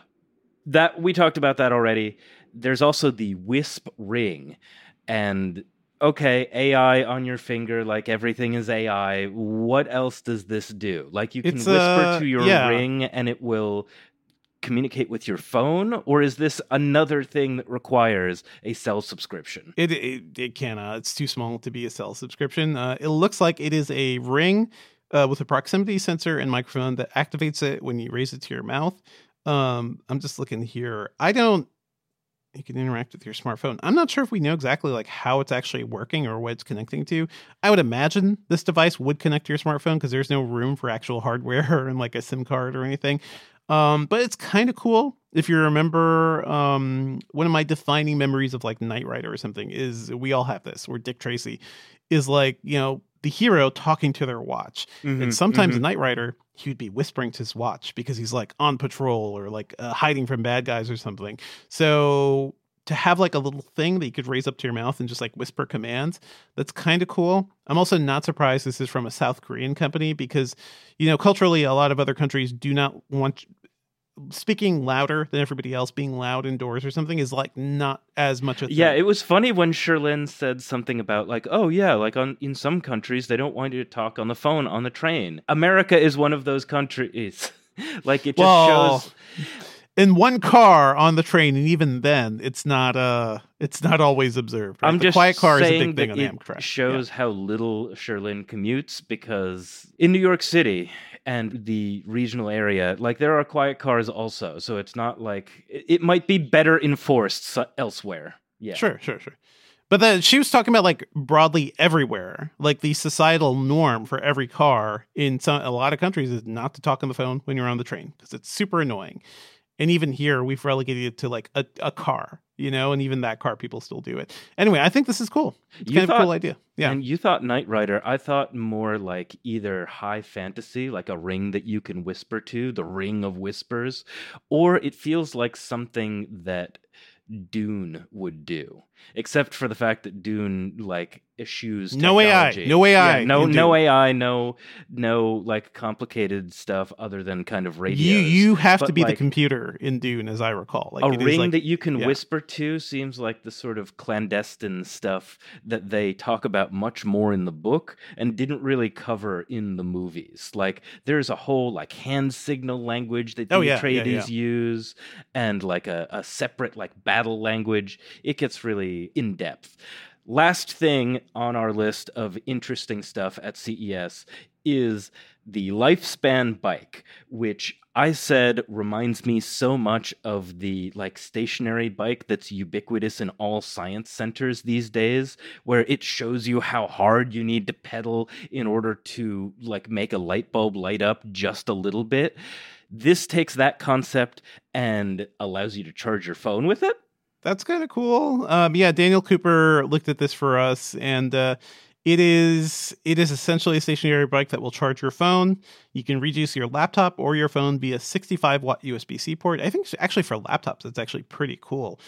That we talked about that already. There's also the Wisp Ring, and okay, A I on your finger, like everything is A I. What else does this do? Like you can It's, whisper uh, to your yeah. ring and it will communicate with your phone, or is this another thing that requires a cell subscription? It, it it cannot. It's too small to be a cell subscription. Uh, it looks like it is a ring uh, with a proximity sensor and microphone that activates it when you raise it to your mouth. Um, I'm just looking here. I don't. You can interact with your smartphone. I'm not sure if we know exactly like how it's actually working or what it's connecting to. I would imagine this device would connect to your smartphone because there's no room for actual hardware and like a SIM card or anything. Um, but it's kind of cool. If you remember, um, one of my defining memories of like Knight Rider or something is we all have this, where Dick Tracy is like, you know, the hero talking to their watch. Mhm, And sometimes mhm. in Knight Rider, he would be whispering to his watch because he's like on patrol or like uh, hiding from bad guys or something. So to have like a little thing that you could raise up to your mouth and just like whisper commands, that's kind of cool. I'm also not surprised this is from a South Korean company because, you know, culturally, a lot of other countries do not want speaking louder than everybody else, being loud indoors or something is like not as much a thing. Yeah, it was funny when Sherlin said something about like, oh yeah, like on in some countries they don't want you to talk on the phone on the train. America is one of those countries. Like it just Well, shows. in one car on the train, and even then, it's not uh it's not always observed. Right? I'm the just quiet car is a saying big thing that on the it Amtrak. shows how little Sherlin commutes, because in New York City and the regional area, like there are quiet cars also. So it's not like it, it might be better enforced so- elsewhere. Yeah, Yeah. Sure, sure, sure. But then she was talking about like broadly everywhere, like the societal norm for every car in some a lot of countries is not to talk on the phone when you're on the train because it's super annoying. And even here, we've relegated it to like a, a car, you know, and even that car, people still do it. Anyway, I think this is cool. It's You kind of a thought- cool idea. Yeah. And you thought Knight Rider. I thought more like either high fantasy, like a ring that you can whisper to, the Ring of Whispers, or it feels like something that Dune would do, except for the fact that Dune like eschews No A I. technology. No A I Yeah, no in no Dune. A I, no no like complicated stuff other than kind of radios. You you have to But, be the like, computer in Dune, as I recall. Like a it is ring like- that you can yeah. whisper to seems like the sort of clandestine stuff that they talk about much more in the book and didn't really cover in the movies. Like there's a whole like hand signal language that the Oh, yeah, yeah, Atreides yeah. use, and like a, a separate like battle language. It gets really in depth. Last thing on our list of interesting stuff at C E S is the Lifespan bike, which I said reminds me so much of the like stationary bike that's ubiquitous in all science centers these days, where it shows you how hard you need to pedal in order to like make a light bulb light up just a little bit. This takes that concept and allows you to charge your phone with it. That's kind of cool. Um, yeah, Daniel Cooper looked at this for us, and uh, it is it is essentially a stationary bike that will charge your phone. You can reduce your laptop or your phone via sixty-five watt U S B C port. I think actually for laptops, it's actually pretty cool.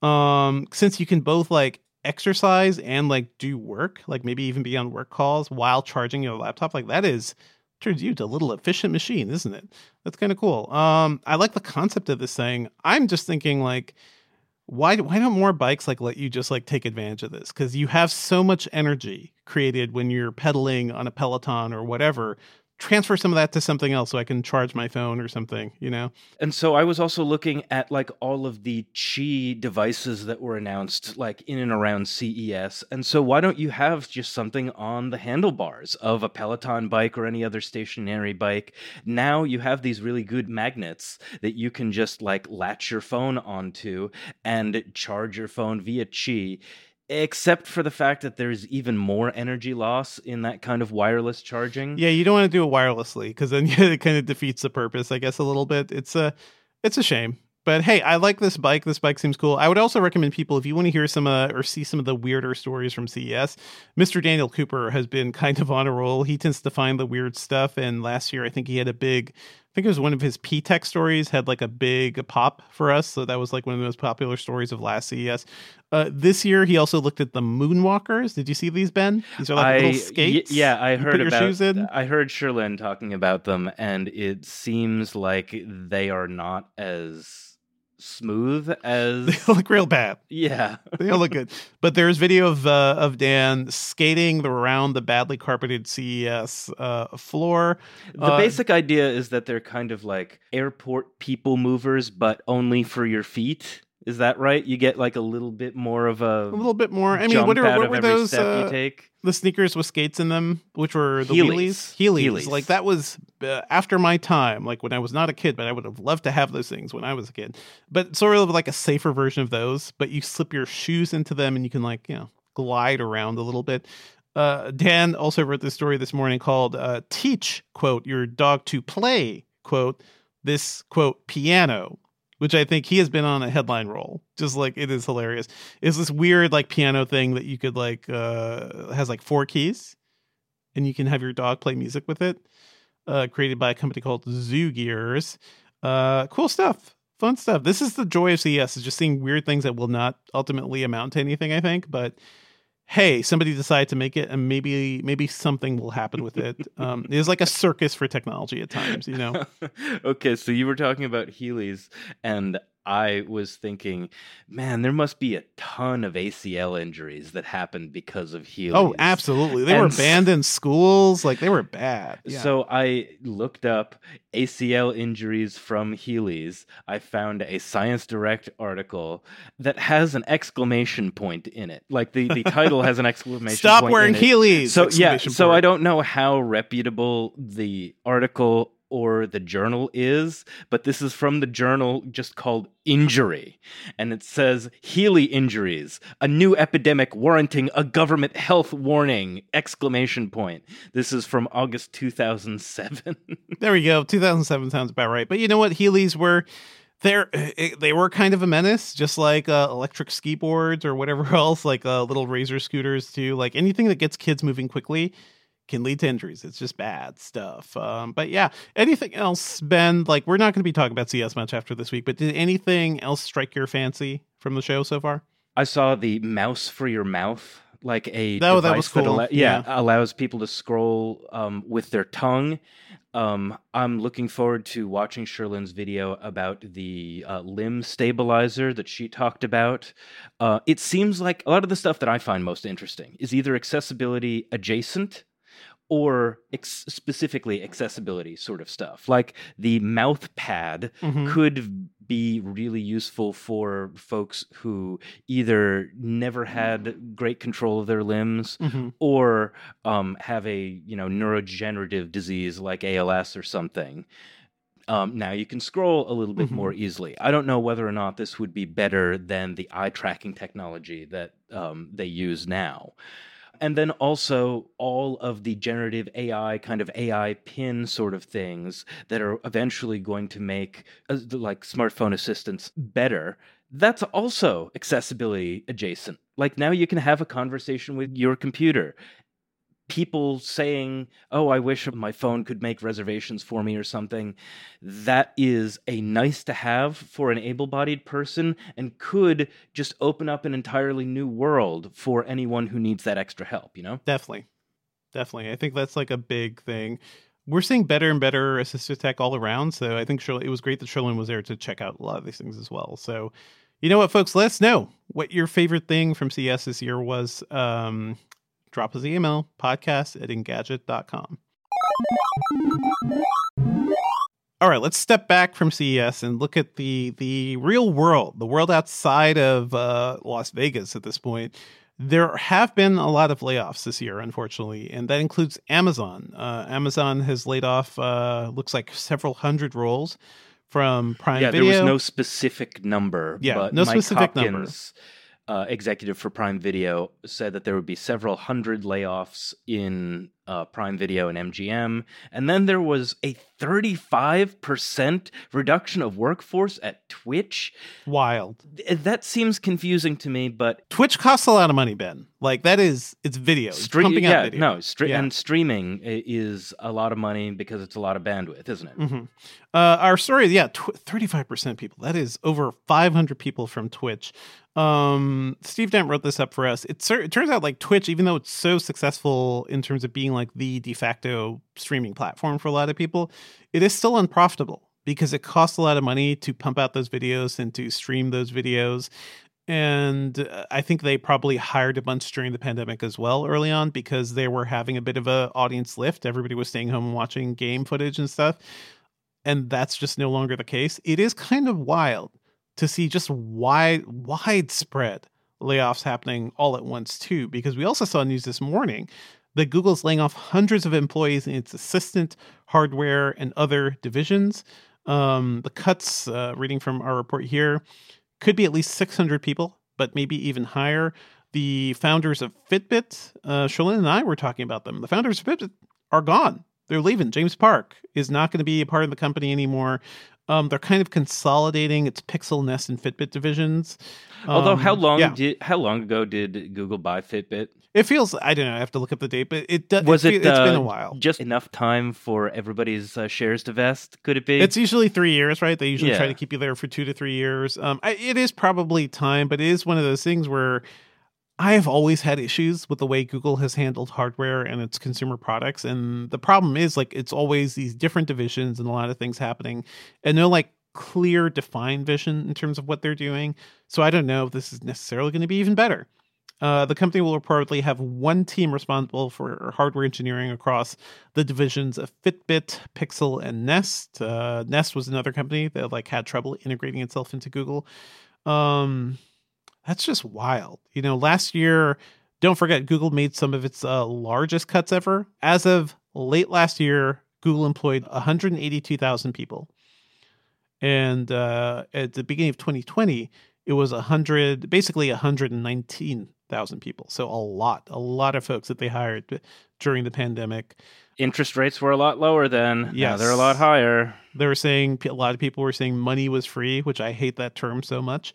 Um, since you can both like exercise and like do work, like maybe even be on work calls while charging your laptop. Like that is turns you into a little efficient machine, isn't it? That's kind of cool. Um, I like the concept of this thing. I'm just thinking like. Why why don't more bikes like let you just like take advantage of this? Because you have so much energy created when you're pedaling on a Peloton or whatever, transfer some of that to something else so I can charge my phone or something, you know? And so I was also looking at like all of the Qi devices that were announced like in and around C E S. And so why don't you have just something on the handlebars of a Peloton bike or any other stationary bike? Now you have these really good magnets that you can just like latch your phone onto and charge your phone via Qi. Except for the fact that there's even more energy loss in that kind of wireless charging. Yeah, you don't want to do it wirelessly because then it kind of defeats the purpose, I guess, a little bit. It's a, it's a shame. But hey, I like this bike. This bike seems cool. I would also recommend people, if you want to hear some uh, or see some of the weirder stories from C E S, Mister Daniel Cooper has been kind of on a roll. He tends to find the weird stuff. And last year, I think he had a big, I think it was one of his P-Tech stories, had like a big pop for us. So that was like one of the most popular stories of last C E S. Uh, this year, he also looked at the Moonwalkers. Did you see these, Ben? These are like I, little skates. Y- yeah, I you heard put your about. Shoes in. I heard Sherlyn talking about them, and it seems like they are not as smooth as They look real bad. Yeah, they don't look good. But there's video of uh, of Dan skating around the badly carpeted C E S uh, floor. The uh, basic idea is that they're kind of like airport people movers, but only for your feet. Is that right? You get like a little bit more of a a little bit more. I mean, jump what are out what of were every those? step Uh, you take. The sneakers with skates in them, which were the Heelys. wheelies, Heelys. Heelys. Like that was uh, after my time, like when I was not a kid, but I would have loved to have those things when I was a kid. But sort of like a safer version of those, but you slip your shoes into them and you can like, you know, glide around a little bit. Uh, Dan also wrote this story this morning called uh, Teach, quote, your dog to play, quote, this, quote, piano, which I think he has been on a headline roll. Just like it is hilarious. It's this weird like piano thing that you could like, uh, has like four keys and you can have your dog play music with it. Uh, created by a company called Zoo Gears. Uh, cool stuff. Fun stuff. This is the joy of C E S, is just seeing weird things that will not ultimately amount to anything, I think. But hey, somebody decided to make it, and maybe maybe something will happen with it. Um, it is like a circus for technology at times, you know? Okay, so you were talking about Heelys, and I was thinking, man, there must be a ton of A C L injuries that happened because of Heelys. Oh, absolutely. They And were banned in schools. Like, they were bad. Yeah. So I looked up A C L injuries from Heelys. I found a Science Direct article that has an exclamation point in it. Like the, the title has an exclamation Stop point wearing in it. Heelys! So yeah, Exclamation so point. I don't know how reputable the article or the journal is, but this is from the journal just called Injury. And it says, Heely injuries, a new epidemic warranting a government health warning, exclamation point. This is from August two thousand seven. There we go. two thousand seven sounds about right. But you know what? Heelys were... They're, they were kind of a menace, just like uh, electric ski boards or whatever else, like uh, little razor scooters too. Like anything that gets kids moving quickly can lead to injuries. It's just bad stuff. Um, but yeah, anything else, Ben? Like, we're not going to be talking about C E S much after this week, but did anything else strike your fancy from the show so far? I saw the mouse for your mouth, like a Oh, device that was cool. allo- yeah, Yeah. allows people to scroll um, with their tongue. Um, I'm looking forward to watching Sherlyn's video about the uh, limb stabilizer that she talked about. Uh, it seems like a lot of the stuff that I find most interesting is either accessibility adjacent or ex- specifically accessibility sort of stuff. Like the mouth pad Mhm. could be really useful for folks who either never had great control of their limbs Mhm. or um, have a you know neurodegenerative disease like A L S or something. Um, now you can scroll a little bit Mhm. more easily. I don't know whether or not this would be better than the eye tracking technology that um, they use now. And then also all of the generative A I, kind of A I pin sort of things that are eventually going to make uh, the, like smartphone assistants better. That's also accessibility adjacent. Like now you can have a conversation with your computer. People saying, oh, I wish my phone could make reservations for me or something. That is a nice to have for an able-bodied person and could just open up an entirely new world for anyone who needs that extra help, you know? Definitely. Definitely. I think that's like a big thing. We're seeing better and better assistive tech all around. So I think Sherlyn, it was great that Sherlyn was there to check out a lot of these things as well. So, you know what, folks, let us know what your favorite thing from C E S this year was. Um, drop us an email, podcast at engadget dot com. All right, let's step back from C E S and look at the the real world, the world outside of uh, Las Vegas at this point. There have been a lot of layoffs this year, unfortunately, and that includes Amazon. Uh, Amazon has laid off, uh, looks like several hundred roles from Prime yeah, Video. Yeah, there was no specific number. Yeah, but no Mike specific Hopkins, number. Uh, executive for Prime Video, said that there would be several hundred layoffs in uh, Prime Video and M G M. And then there was a thirty-five percent reduction of workforce at Twitch. Wild. That seems confusing to me, but... Twitch costs a lot of money, Ben. Like, that is, it's video. It's Stre- pumping yeah, out video. No, stre- yeah. and streaming is a lot of money because it's a lot of bandwidth, isn't it? Mm-hmm. Uh, our story, yeah, tw- thirty-five percent people. That is over five hundred people from Twitch. Um, Steve Dent wrote this up for us. It, it turns out like Twitch, even though it's so successful in terms of being like the de facto streaming platform for a lot of people, it is still unprofitable because it costs a lot of money to pump out those videos and to stream those videos. And uh, I think they probably hired a bunch during the pandemic as well early on because they were having a bit of a audience lift. Everybody was staying home and watching game footage and stuff. And that's just no longer the case. It is kind of wild to see just wide, widespread layoffs happening all at once, too, because we also saw news this morning that Google's laying off hundreds of employees in its assistant, hardware, and other divisions. Um, the cuts, uh, reading from our report here, could be at least six hundred people, but maybe even higher. The founders of Fitbit, uh, Sherlyn and I were talking about them. The founders of Fitbit are gone. They're leaving. James Park is not going to be a part of the company anymore. Um, they're kind of consolidating its Pixel, Nest, and Fitbit divisions. Um, Although, how long yeah. did how long ago did Google buy Fitbit? It feels, I don't know, I have to look up the date, but it does. Was it, it? It's uh, been a while. Just enough time for everybody's uh, shares to vest? Could it be? It's usually three years, right? They usually Yeah. try to keep you there for two to three years. Um, I, it is probably time, but it is one of those things where I have always had issues with the way Google has handled hardware and its consumer products. And the problem is, like, it's always these different divisions and a lot of things happening and no, like, clear, defined vision in terms of what they're doing. So I don't know if this is necessarily going to be even better. Uh, the company will reportedly have one team responsible for hardware engineering across the divisions of Fitbit, Pixel, and Nest. Uh, Nest was another company that like had trouble integrating itself into Google. Um, that's just wild. You know, last year, don't forget, Google made some of its uh, largest cuts ever. As of late last year, Google employed one hundred eighty-two thousand people. And uh, at the beginning of twenty twenty, it was one hundred, basically one hundred nineteen thousand people. So a lot, a lot of folks that they hired during the pandemic. Interest rates were a lot lower then. Yes. Now they're a lot higher. They were saying, a lot of people were saying money was free, which I hate that term so much.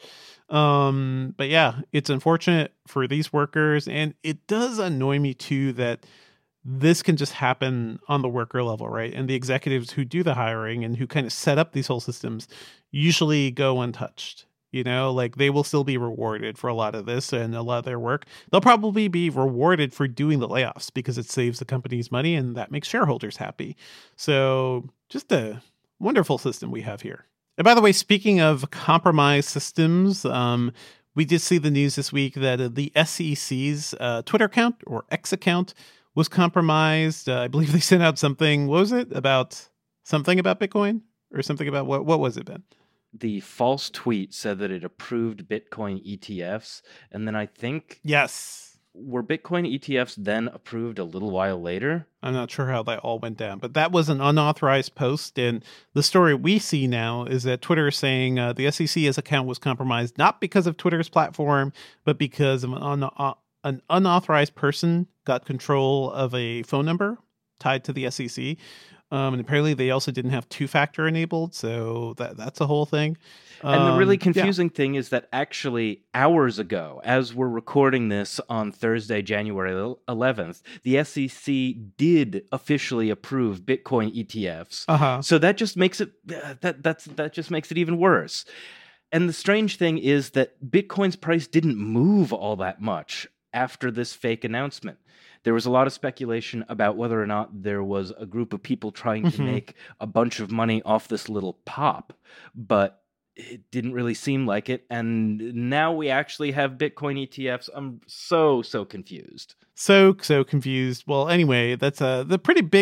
Um, but yeah, it's unfortunate for these workers. And it does annoy me too that this can just happen on the worker level, right? And the executives who do the hiring and who kind of set up these whole systems usually go untouched. You know, like they will still be rewarded for a lot of this and a lot of their work. They'll probably be rewarded for doing the layoffs because it saves the company's money and that makes shareholders happy. So just a wonderful system we have here. And by the way, speaking of compromised systems, um, we did see the news this week that uh, the S E C's uh, Twitter account or X account was compromised. Uh, I believe they sent out something. What was it about? Something about Bitcoin or something about what? What was it, Ben? The false tweet said that it approved Bitcoin E T Fs. And then I think... Yes. Were Bitcoin E T Fs then approved a little while later? I'm not sure how that all went down, but that was an unauthorized post. And the story we see now is that Twitter is saying uh, the S E C's account was compromised, not because of Twitter's platform, but because of an, un- uh, an unauthorized person got control of a phone number tied to the S E C. Um, and apparently they also didn't have two-factor enabled, so that that's a whole thing. Um, and the really yeah. confusing thing is that actually hours ago, as we're recording this on Thursday, January eleventh, the S E C did officially approve Bitcoin E T Fs. Uh-huh. So that just makes it uh, that that's that just makes it even worse. And the strange thing is that Bitcoin's price didn't move all that much after this fake announcement. There was a lot of speculation about whether or not there was a group of people trying to Mm-hmm. make a bunch of money off this little pop, but it didn't really seem like it. And now we actually have Bitcoin E T Fs. I'm so, so confused. So, so confused. Well, anyway, that's a the pretty big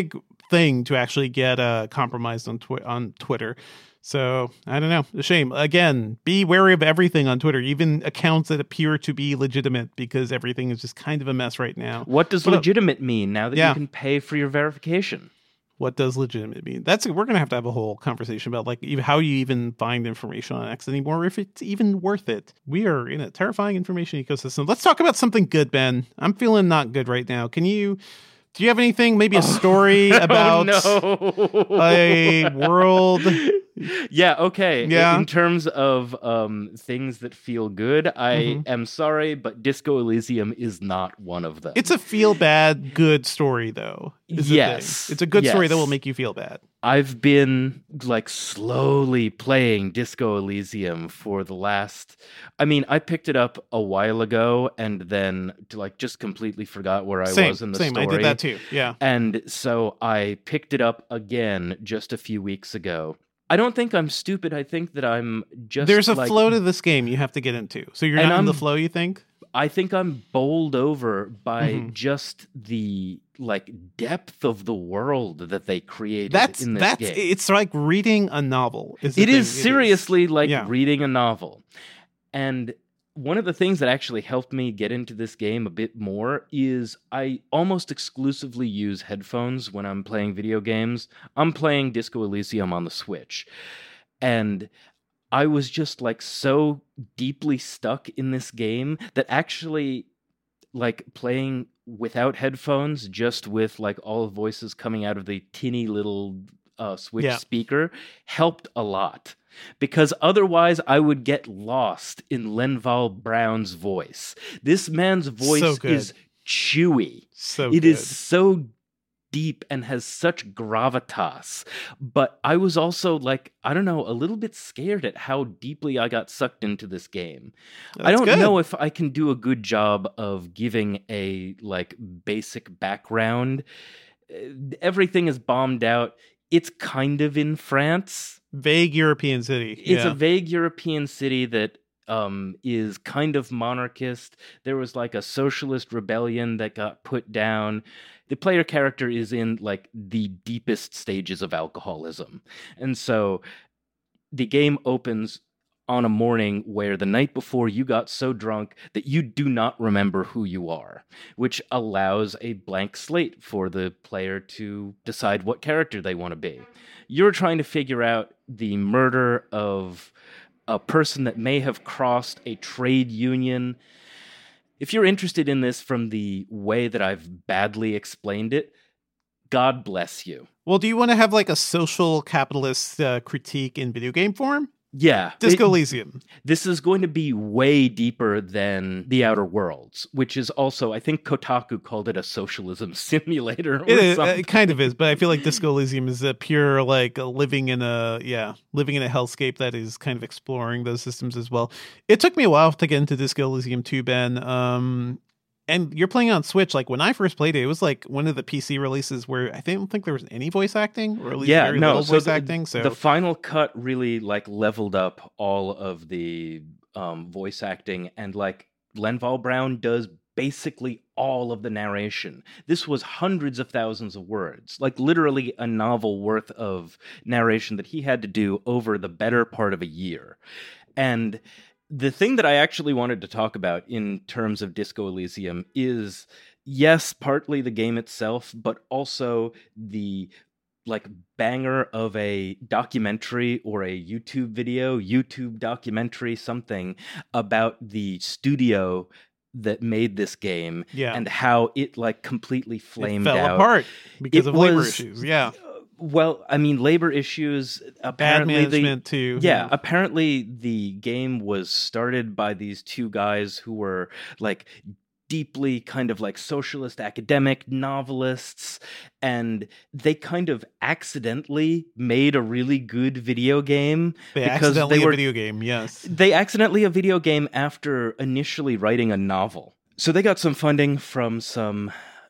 thing to actually get uh, compromised on twi- on Twitter. So I don't know. A shame. Again, be wary of everything on Twitter, even accounts that appear to be legitimate, because everything is just kind of a mess right now. What does But, uh, legitimate mean now that yeah. you can pay for your verification? What does legitimate mean? That's we're gonna have to have a whole conversation about like even how you even find information on X anymore, if it's even worth it. We are in a terrifying information ecosystem. Let's talk about something good, Ben. I'm feeling not good right now. Can you? Do you have anything? Maybe a story Oh, about no. a world? Yeah, okay. Yeah. In terms of um, things that feel good, I Mhm. am sorry, but Disco Elysium is not one of them. It's a feel bad good story though. is the Yes. thing. It's a good story that Yes. will make you feel bad. I've been like slowly playing Disco Elysium for the last I mean, I picked it up a while ago and then to like just completely forgot where I Same, was in the same. story. I did that too. Yeah. And so I picked it up again just a few weeks ago. I don't think I'm stupid. I think that I'm just There's a like, flow to this game you have to get into. So you're And not in the I'm- flow, you think? I think I'm bowled over by Mhm. just the like depth of the world that they created That's in this that's game. it's like reading a novel. Is the It thing. is seriously like Yeah. reading a novel. And one of the things that actually helped me get into this game a bit more is I almost exclusively use headphones when I'm playing video games. I'm playing Disco Elysium on the Switch. And I was just like so deeply stuck in this game that actually like playing without headphones, just with like all voices coming out of the tinny little uh, Switch Yeah. speaker, helped a lot. Because otherwise, I would get lost in Lenval Brown's voice. This man's voice So good. is chewy. So It good. is so deep and has such gravitas. But I was also like, I don't know, a little bit scared at how deeply I got sucked into this game. I That's don't good. know if I can do a good job of giving a like basic background. Uh, Everything is bombed out. It's kind of in France. Vague European city. It's yeah. a vague European city that um, is kind of monarchist. There was like a socialist rebellion that got put down. The player character is in like the deepest stages of alcoholism. And so the game opens on a morning where the night before you got so drunk that you do not remember who you are, which allows a blank slate for the player to decide what character they want to be. You're trying to figure out the murder of a person that may have crossed a trade union. If you're interested in this from the way that I've badly explained it, God bless you. Well, do you want to have like a social capitalist uh, critique in video game form? Yeah. Disco it- Elysium. This is going to be way deeper than The Outer Worlds, which is also, I think Kotaku called it a socialism simulator or It, is, something. it kind of is, but I feel like Disco Elysium is a pure like living in a yeah living in a hellscape that is kind of exploring those systems as well. It took me a while to get into Disco Elysium too, Ben. Um, and you're playing on Switch. Like when I first played it, it was like one of the P C releases where I don't think there was any voice acting, or at least yeah, very no, little so voice the, acting. So the final cut really like leveled up all of the um, voice acting, and like Lenval Brown does basically all of the narration. This was hundreds of thousands of words, like literally a novel worth of narration that he had to do over the better part of a year. And the thing that I actually wanted to talk about in terms of Disco Elysium is, yes, partly the game itself, but also the like banger of a documentary or a YouTube video, YouTube documentary, something about the studio that made this game yeah, and how it like completely it flamed fell out. apart because It of labor was- issues. Yeah, Well, I mean, labor issues. bad Apparently, the, management too. yeah, apparently the game was started by these two guys who were like deeply kind of like socialist academic novelists, and they kind of accidentally made a really good video game they because accidentally they were a video game. Yes, they accidentally a video game after initially writing a novel. So they got some funding from some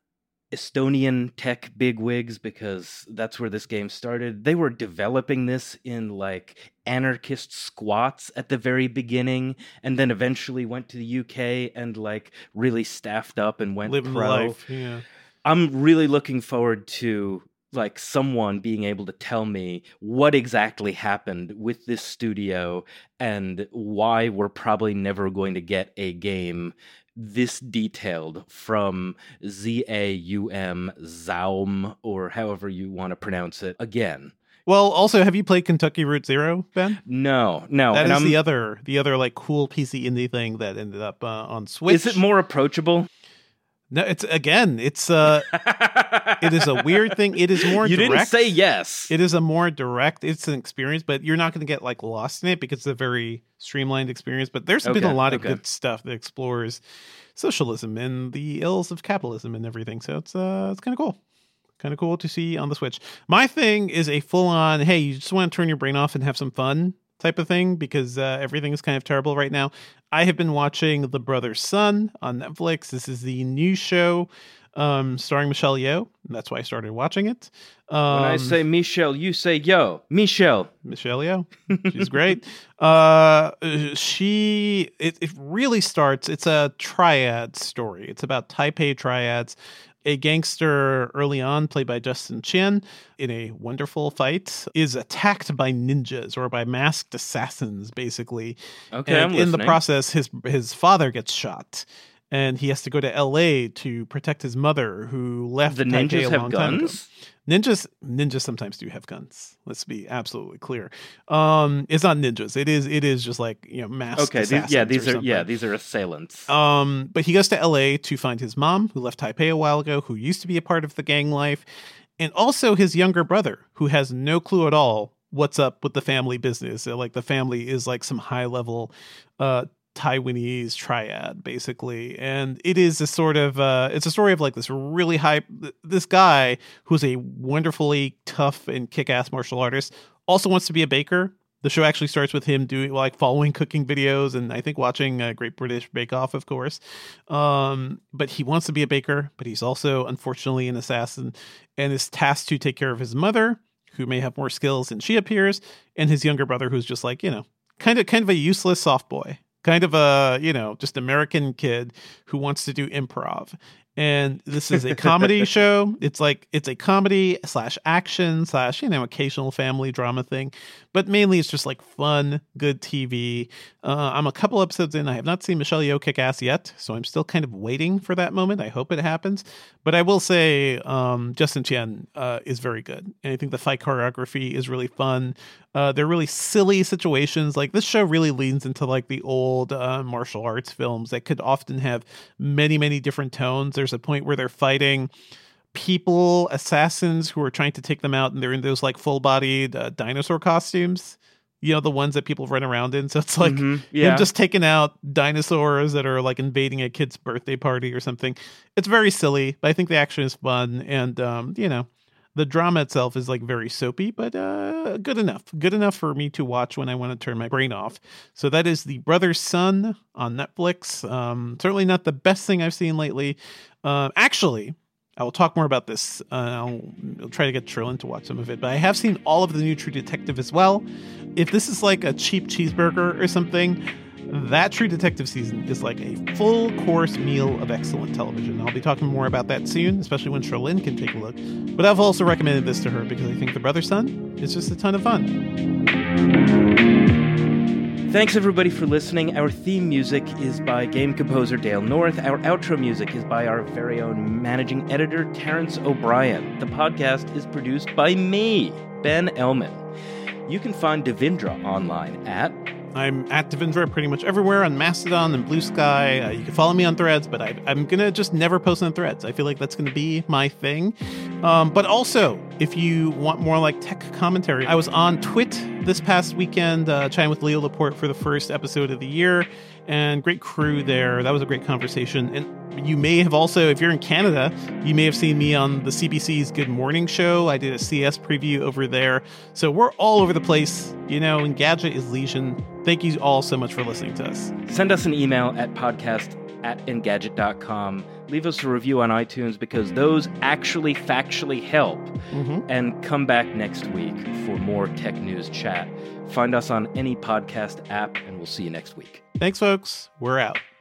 Estonian tech bigwigs because that's where this game started. They were developing this in like anarchist squats at the very beginning, and then eventually went to the U K and like really staffed up and went living pro. life. Yeah. I'm really looking forward to like someone being able to tell me what exactly happened with this studio and why we're probably never going to get a game this detailed from Z A U M, Zaum, or however you want to pronounce it again. Well, also, have you played Kentucky Route Zero, Ben? No, no. That and is I'm, the other, the other like cool P C indie thing that ended up uh, on Switch. Is it more approachable? No, it's again, it's uh it is a weird thing. It is more You direct. didn't say yes. It is a more direct, it's an experience, but you're not going to get like lost in it because it's a very streamlined experience. But there's Okay, been a lot okay. of good stuff that explores socialism and the ills of capitalism and everything. So it's uh it's kind of cool. Kind of cool to see on the Switch. My thing is a full-on, hey, you just want to turn your brain off and have some fun type of thing because uh, everything is kind of terrible right now. I have been watching The Brother's Son on Netflix. This is the new show um, starring Michelle Yeoh. And that's why I started watching it. Um, When I say Michelle, you say yo. Michelle. Michelle Yeoh. She's great. Uh, she, it, it really starts, it's a triad story. It's about Taipei triads. A gangster early on, played by Justin Chin, in a wonderful fight, is attacked by ninjas or by masked assassins, basically. Okay, and I'm in the listening. process, his his father gets shot, and he has to go to L A to protect his mother, who left The Taipei ninjas a have long time ago. guns? Ninjas, ninjas sometimes do have guns. Let's be absolutely clear. Um, it's not ninjas. It is, it is just like you know, masked Okay, these, assassins yeah, or these are something. yeah, these are assailants. Um, but he goes to L A to find his mom, who left Taipei a while ago, who used to be a part of the gang life, and also his younger brother, who has no clue at all what's up with the family business. So, like the family is like some high level uh Taiwanese triad, basically. And it is a sort of, uh, it's a story of like this really high, this guy who's a wonderfully tough and kick-ass martial artist also wants to be a baker. The show actually starts with him doing like following cooking videos and I think watching uh, Great British Bake Off, of course. Um, but he wants to be a baker, but he's also unfortunately an assassin and is tasked to take care of his mother, who may have more skills than she appears, and his younger brother, who's just like, you know, kind of kind of a useless soft boy. Kind of a, you know, just American kid who wants to do improv. And this is a comedy show. It's like, it's a comedy slash action slash, you know, occasional family drama thing. But mainly it's just like fun, good T V. Uh, I'm a couple episodes in. I have not seen Michelle Yeoh kick ass yet. So I'm still kind of waiting for that moment. I hope it happens. But I will say um, Justin Chen uh, is very good. And I think the fight choreography is really fun. Uh, they're really silly situations. Like this show really leans into like the old uh, martial arts films that could often have many, many different tones. There's a point where they're fighting people, assassins who are trying to take them out, and they're in those like full-bodied uh, dinosaur costumes. You know, the ones that people run around in. So it's like Mhm, yeah. them just taking out dinosaurs that are like invading a kid's birthday party or something. It's very silly, but I think the action is fun. And, um, you know, the drama itself is like very soapy, but uh, good enough. Good enough for me to watch when I want to turn my brain off. So that is The Brother's Son on Netflix. Um, certainly not the best thing I've seen lately. Um, actually, I will talk more about this. Uh, I'll, I'll try to get Trillin to watch some of it. But I have seen all of the new True Detective as well. If this is like a cheap cheeseburger or something, that True Detective season is like a full course meal of excellent television. I'll be talking more about that soon, especially when Trillin can take a look. But I've also recommended this to her because I think The Brother's Son is just a ton of fun. Thanks everybody for listening. Our theme music is by game composer Dale North. Our outro music is by our very own managing editor Terrence O'Brien. The podcast is produced by me, Ben Ellman. You can find Devindra online at... I'm at Devindra pretty much everywhere on Mastodon and Blue Sky. Uh, you can follow me on Threads, but I, I'm going to just never post on Threads. I feel like that's going to be my thing. Um, but also, if you want more like tech commentary, I was on Twit this past weekend, uh, chatting with Leo Laporte for the first episode of the year, and great crew there. That was a great conversation. And you may have also, if you're in Canada, you may have seen me on the C B C's Good Morning Show. I did a C S preview over there. So we're all over the place. You know, Engadget is Legion. Thank you all so much for listening to us. Send us an email at podcast at engadget dot com. Leave us a review on iTunes because those actually factually help. Mm-hmm. And come back next week for more tech news chat. Find us on any podcast app, and we'll see you next week. Thanks, folks. We're out.